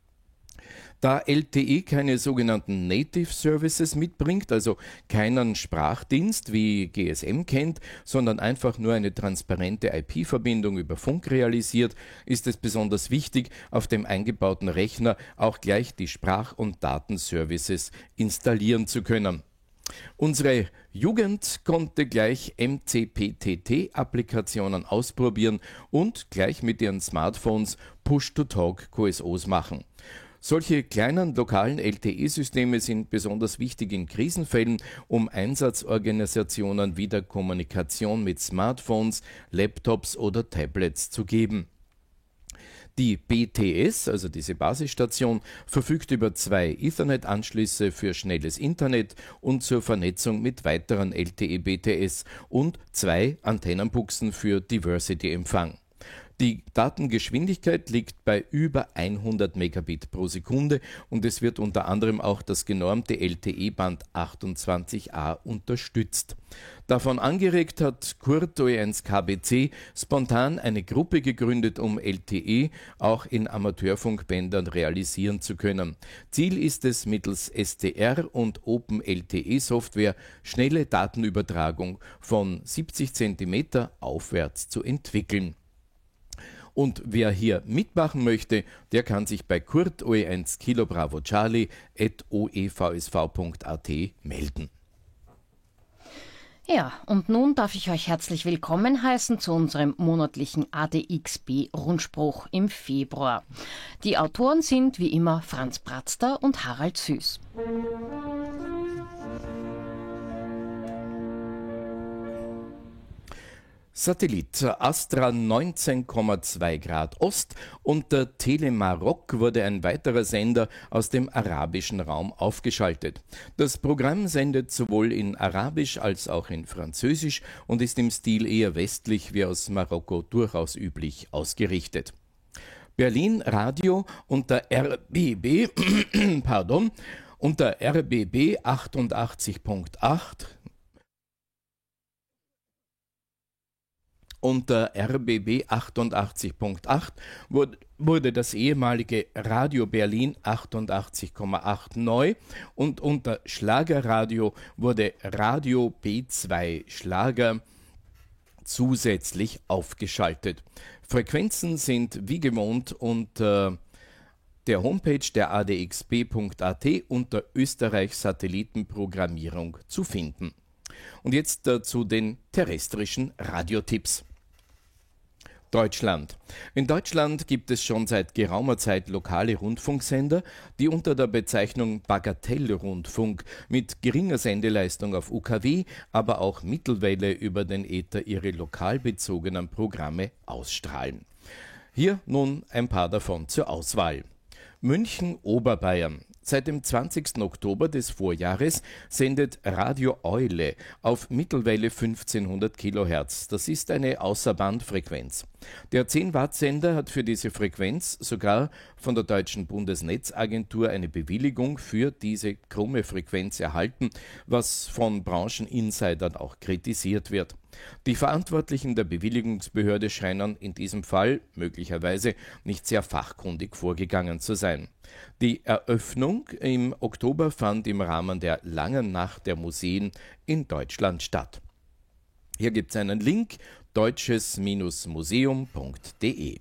[SPEAKER 2] Da L T E keine sogenannten Native Services mitbringt, also keinen Sprachdienst wie G S M kennt, sondern einfach nur eine transparente I P-Verbindung über Funk realisiert, ist es besonders wichtig, auf dem eingebauten Rechner auch gleich die Sprach- und Datenservices installieren zu können. Unsere Jugend konnte gleich M C P T T-Applikationen ausprobieren und gleich mit ihren Smartphones Push-to-Talk Q S Os machen. Solche kleinen lokalen L T E-Systeme sind besonders wichtig in Krisenfällen, um Einsatzorganisationen wieder Kommunikation mit Smartphones, Laptops oder Tablets zu geben. Die B T S, also diese Basisstation, verfügt über zwei Ethernet-Anschlüsse für schnelles Internet und zur Vernetzung mit weiteren L T E-B T S und zwei Antennenbuchsen für Diversity-Empfang. Die Datengeschwindigkeit liegt bei über hundert Megabit pro Sekunde und es wird unter anderem auch das genormte L T E-Band achtundzwanzig A unterstützt. Davon angeregt hat Kurt O E eins K B C spontan eine Gruppe gegründet, um L T E auch in Amateurfunkbändern realisieren zu können. Ziel ist es, mittels S D R und Open L T E-Software schnelle Datenübertragung von siebzig Zentimeter aufwärts zu entwickeln. Und wer hier mitmachen möchte, der kann sich bei Kurt O E eins Kilo Bravo Charlie at o e v s v punkt a t melden.
[SPEAKER 3] Ja, und nun darf ich euch herzlich willkommen heißen zu unserem monatlichen A D X B-Rundspruch im Februar. Die Autoren sind wie immer Franz Bratzter und Harald Süß.
[SPEAKER 2] Satellit Astra neunzehn Komma zwei Grad Ost. Unter Telemarok wurde ein weiterer Sender aus dem arabischen Raum aufgeschaltet. Das Programm sendet sowohl in Arabisch als auch in Französisch und ist im Stil eher westlich wie aus Marokko durchaus üblich ausgerichtet. Berlin Radio unter R B B, pardon, unter R B B achtundachtzig Punkt acht. Unter R B B achtundachtzig Punkt acht wurde, wurde das ehemalige Radio Berlin achtundachtzig Komma acht neu und unter Schlagerradio wurde Radio B zwei Schlager zusätzlich aufgeschaltet. Frequenzen sind wie gewohnt unter der Homepage der a d x b punkt a t unter Österreich Satellitenprogrammierung zu finden. Und jetzt äh, zu den terrestrischen Radiotipps. Deutschland. In Deutschland gibt es schon seit geraumer Zeit lokale Rundfunksender, die unter der Bezeichnung Bagatellrundfunk mit geringer Sendeleistung auf U K W, aber auch Mittelwelle über den Äther ihre lokal bezogenen Programme ausstrahlen. Hier nun ein paar davon zur Auswahl. München Oberbayern. Seit dem zwanzigsten Oktober des Vorjahres sendet Radio Eule auf Mittelwelle fünfzehnhundert Kilohertz. Das ist eine Außerbandfrequenz. Der zehn Watt Sender hat für diese Frequenz sogar von der Deutschen Bundesnetzagentur eine Bewilligung für diese krumme Frequenz erhalten, was von Brancheninsidern auch kritisiert wird. Die Verantwortlichen der Bewilligungsbehörde scheinen in diesem Fall möglicherweise nicht sehr fachkundig vorgegangen zu sein. Die Eröffnung im Oktober fand im Rahmen der Langen Nacht der Museen in Deutschland statt. Hier gibt es einen Link, deutsches Museum punkt de.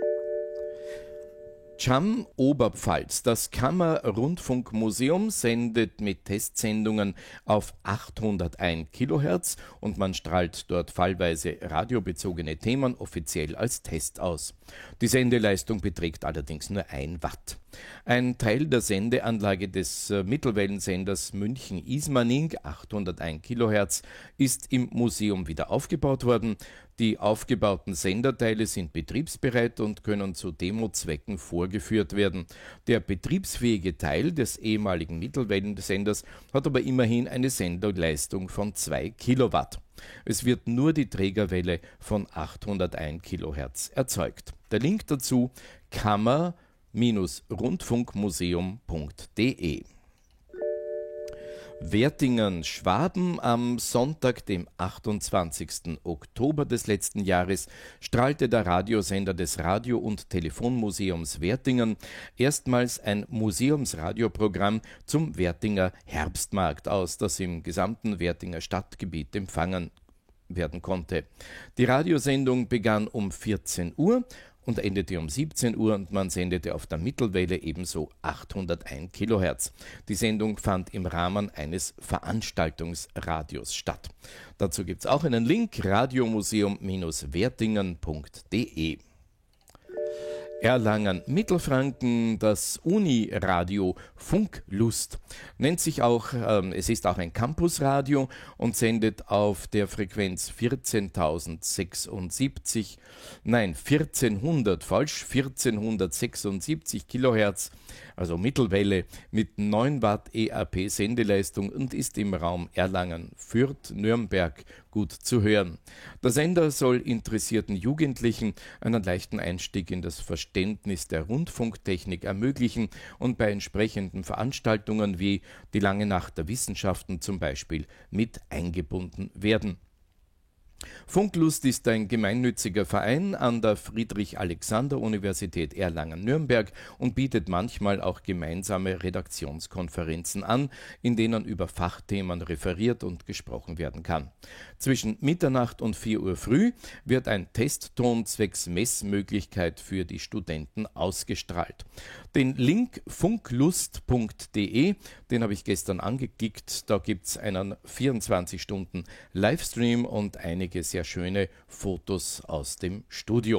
[SPEAKER 2] Cham Oberpfalz. Das Kammerrundfunkmuseum sendet mit Testsendungen auf achthunderteins Kilohertz und man strahlt dort fallweise radiobezogene Themen offiziell als Test aus. Die Sendeleistung beträgt allerdings nur ein Watt. Ein Teil der Sendeanlage des äh, Mittelwellensenders München-Ismaning, achthunderteins Kilohertz, ist im Museum wieder aufgebaut worden. Die aufgebauten Senderteile sind betriebsbereit und können zu Demozwecken vorgeführt werden. Der betriebsfähige Teil des ehemaligen Mittelwellensenders hat aber immerhin eine Sendeleistung von zwei Kilowatt. Es wird nur die Trägerwelle von achthunderteins Kilohertz erzeugt. Der Link dazu kammer Rundfunkmuseum punkt de. Wertingen, Schwaben. Am Sonntag, dem achtundzwanzigsten Oktober des letzten Jahres, strahlte der Radiosender des Radio- und Telefonmuseums Wertingen erstmals ein Museumsradioprogramm zum Wertinger Herbstmarkt aus, das im gesamten Wertinger Stadtgebiet empfangen werden konnte. Die Radiosendung begann um vierzehn Uhr und endete um siebzehn Uhr und man sendete auf der Mittelwelle ebenso achthunderteins Kilohertz. Die Sendung fand im Rahmen eines Veranstaltungsradios statt. Dazu gibt es auch einen Link, radiomuseum Wertingen punkt de. Erlangen, Mittelfranken, das Uniradio Funklust nennt sich auch, ähm, es ist auch ein Campusradio und sendet auf der Frequenz vierzehntausendsechsundsiebzig, nein vierzehnhundert, falsch, vierzehnhundertsechsundsiebzig Kilohertz, also Mittelwelle mit neun Watt E A P Sendeleistung und ist im Raum Erlangen, Fürth, Nürnberg gut zu hören. Der Sender soll interessierten Jugendlichen einen leichten Einstieg in das Verständnis der Rundfunktechnik ermöglichen und bei entsprechenden Veranstaltungen wie die Lange Nacht der Wissenschaften zum Beispiel mit eingebunden werden. Funklust ist ein gemeinnütziger Verein an der Friedrich-Alexander-Universität Erlangen-Nürnberg und bietet manchmal auch gemeinsame Redaktionskonferenzen an, in denen über Fachthemen referiert und gesprochen werden kann. Zwischen Mitternacht und vier Uhr früh wird ein Testton zwecks Messmöglichkeit für die Studenten ausgestrahlt. Den Link funklust punkt de, den habe ich gestern angeklickt, da gibt es einen vierundzwanzig Stunden Livestream und einige sehr schöne Fotos aus dem Studio.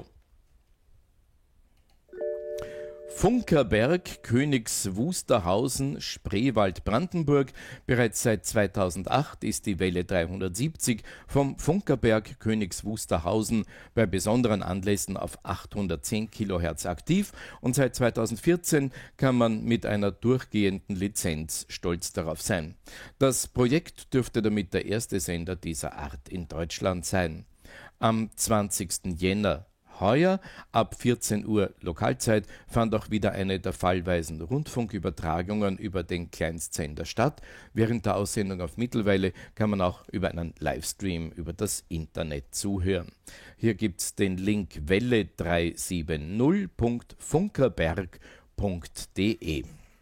[SPEAKER 2] Funkerberg, Königs Wusterhausen, Spreewald, Brandenburg. Bereits seit zweitausendacht ist die Welle dreihundertsiebzig vom Funkerberg, Königs Wusterhausen bei besonderen Anlässen auf achthundertzehn Kilohertz aktiv und seit zweitausendvierzehn kann man mit einer durchgehenden Lizenz stolz darauf sein. Das Projekt dürfte damit der erste Sender dieser Art in Deutschland sein. Am zwanzigsten Jänner heuer ab vierzehn Uhr Lokalzeit fand auch wieder eine der fallweisen Rundfunkübertragungen über den Kleinstsender statt. Während der Aussendung auf Mittelwelle kann man auch über einen Livestream über das Internet zuhören. Hier gibt es den Link welle dreihundertsiebzig punkt funkerberg punkt de.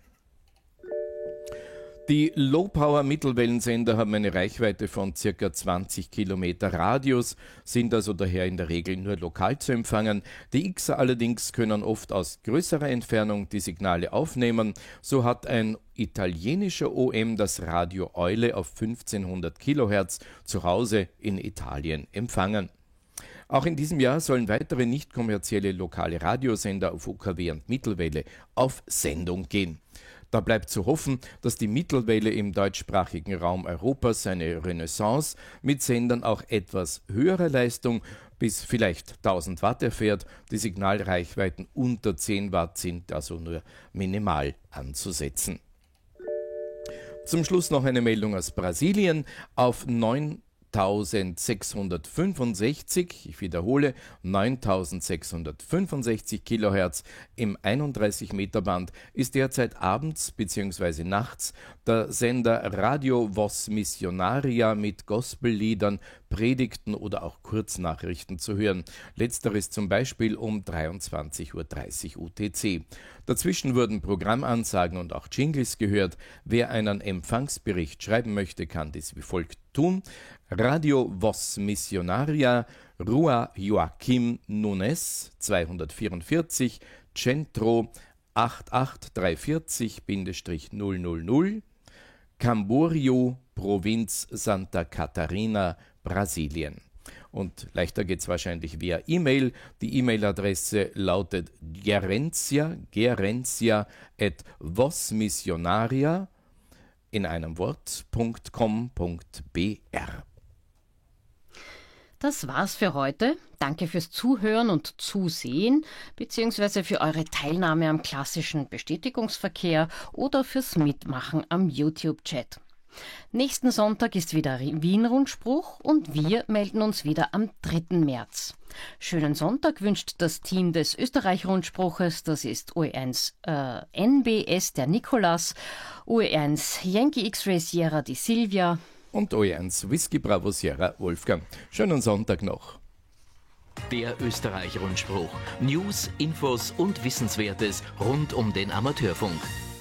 [SPEAKER 2] Die Low-Power-Mittelwellensender haben eine Reichweite von ca. zwanzig Kilometer Radius, sind also daher in der Regel nur lokal zu empfangen. Die Xer allerdings können oft aus größerer Entfernung die Signale aufnehmen. So hat ein italienischer O M das Radio Eule auf fünfzehnhundert Kilohertz zu Hause in Italien empfangen. Auch in diesem Jahr sollen weitere nicht kommerzielle lokale Radiosender auf U K W und Mittelwelle auf Sendung gehen. Da bleibt zu hoffen, dass die Mittelwelle im deutschsprachigen Raum Europas eine Renaissance mit Sendern auch etwas höherer Leistung bis vielleicht tausend Watt erfährt. Die Signalreichweiten unter zehn Watt sind also nur minimal anzusetzen. Zum Schluss noch eine Meldung aus Brasilien. Auf neun neuntausendsechshundertfünfundsechzig, ich wiederhole, neuntausendsechshundertfünfundsechzig Kilohertz im einunddreißig Meter Band ist derzeit abends bzw. nachts der Sender Radio Voz Missionaria mit Gospelliedern, Predigten oder auch Kurznachrichten zu hören. Letzteres zum Beispiel um dreiundzwanzig Uhr dreißig U T C. Dazwischen wurden Programmansagen und auch Jingles gehört. Wer einen Empfangsbericht schreiben möchte, kann dies wie folgt tun. Radio Voz Missionaria, Rua Joaquim Nunes, zweihundertvierundvierzig, Centro acht acht drei vier null null null, Camboriú, Provinz Santa Catarina, Brasilien. Und leichter geht es wahrscheinlich via E-Mail. Die E-Mail-Adresse lautet gerencia, gerencia at vozmissionaria in einem Wort .com.br.
[SPEAKER 3] Das war's für heute. Danke fürs Zuhören und Zusehen, beziehungsweise für eure Teilnahme am klassischen Bestätigungsverkehr oder fürs Mitmachen am YouTube-Chat. Nächsten Sonntag ist wieder Wien-Rundspruch und wir melden uns wieder am dritten März. Schönen Sonntag wünscht das Team des Österreich-Rundspruches, das ist O E eins äh, N B S der Nikolaus, O E eins Yankee X-Ray Sierra die Silvia
[SPEAKER 2] und O E eins Whisky Bravo Sierra Wolfgang. Schönen Sonntag noch.
[SPEAKER 1] Der Österreich-Rundspruch. News, Infos und Wissenswertes rund um den Amateurfunk.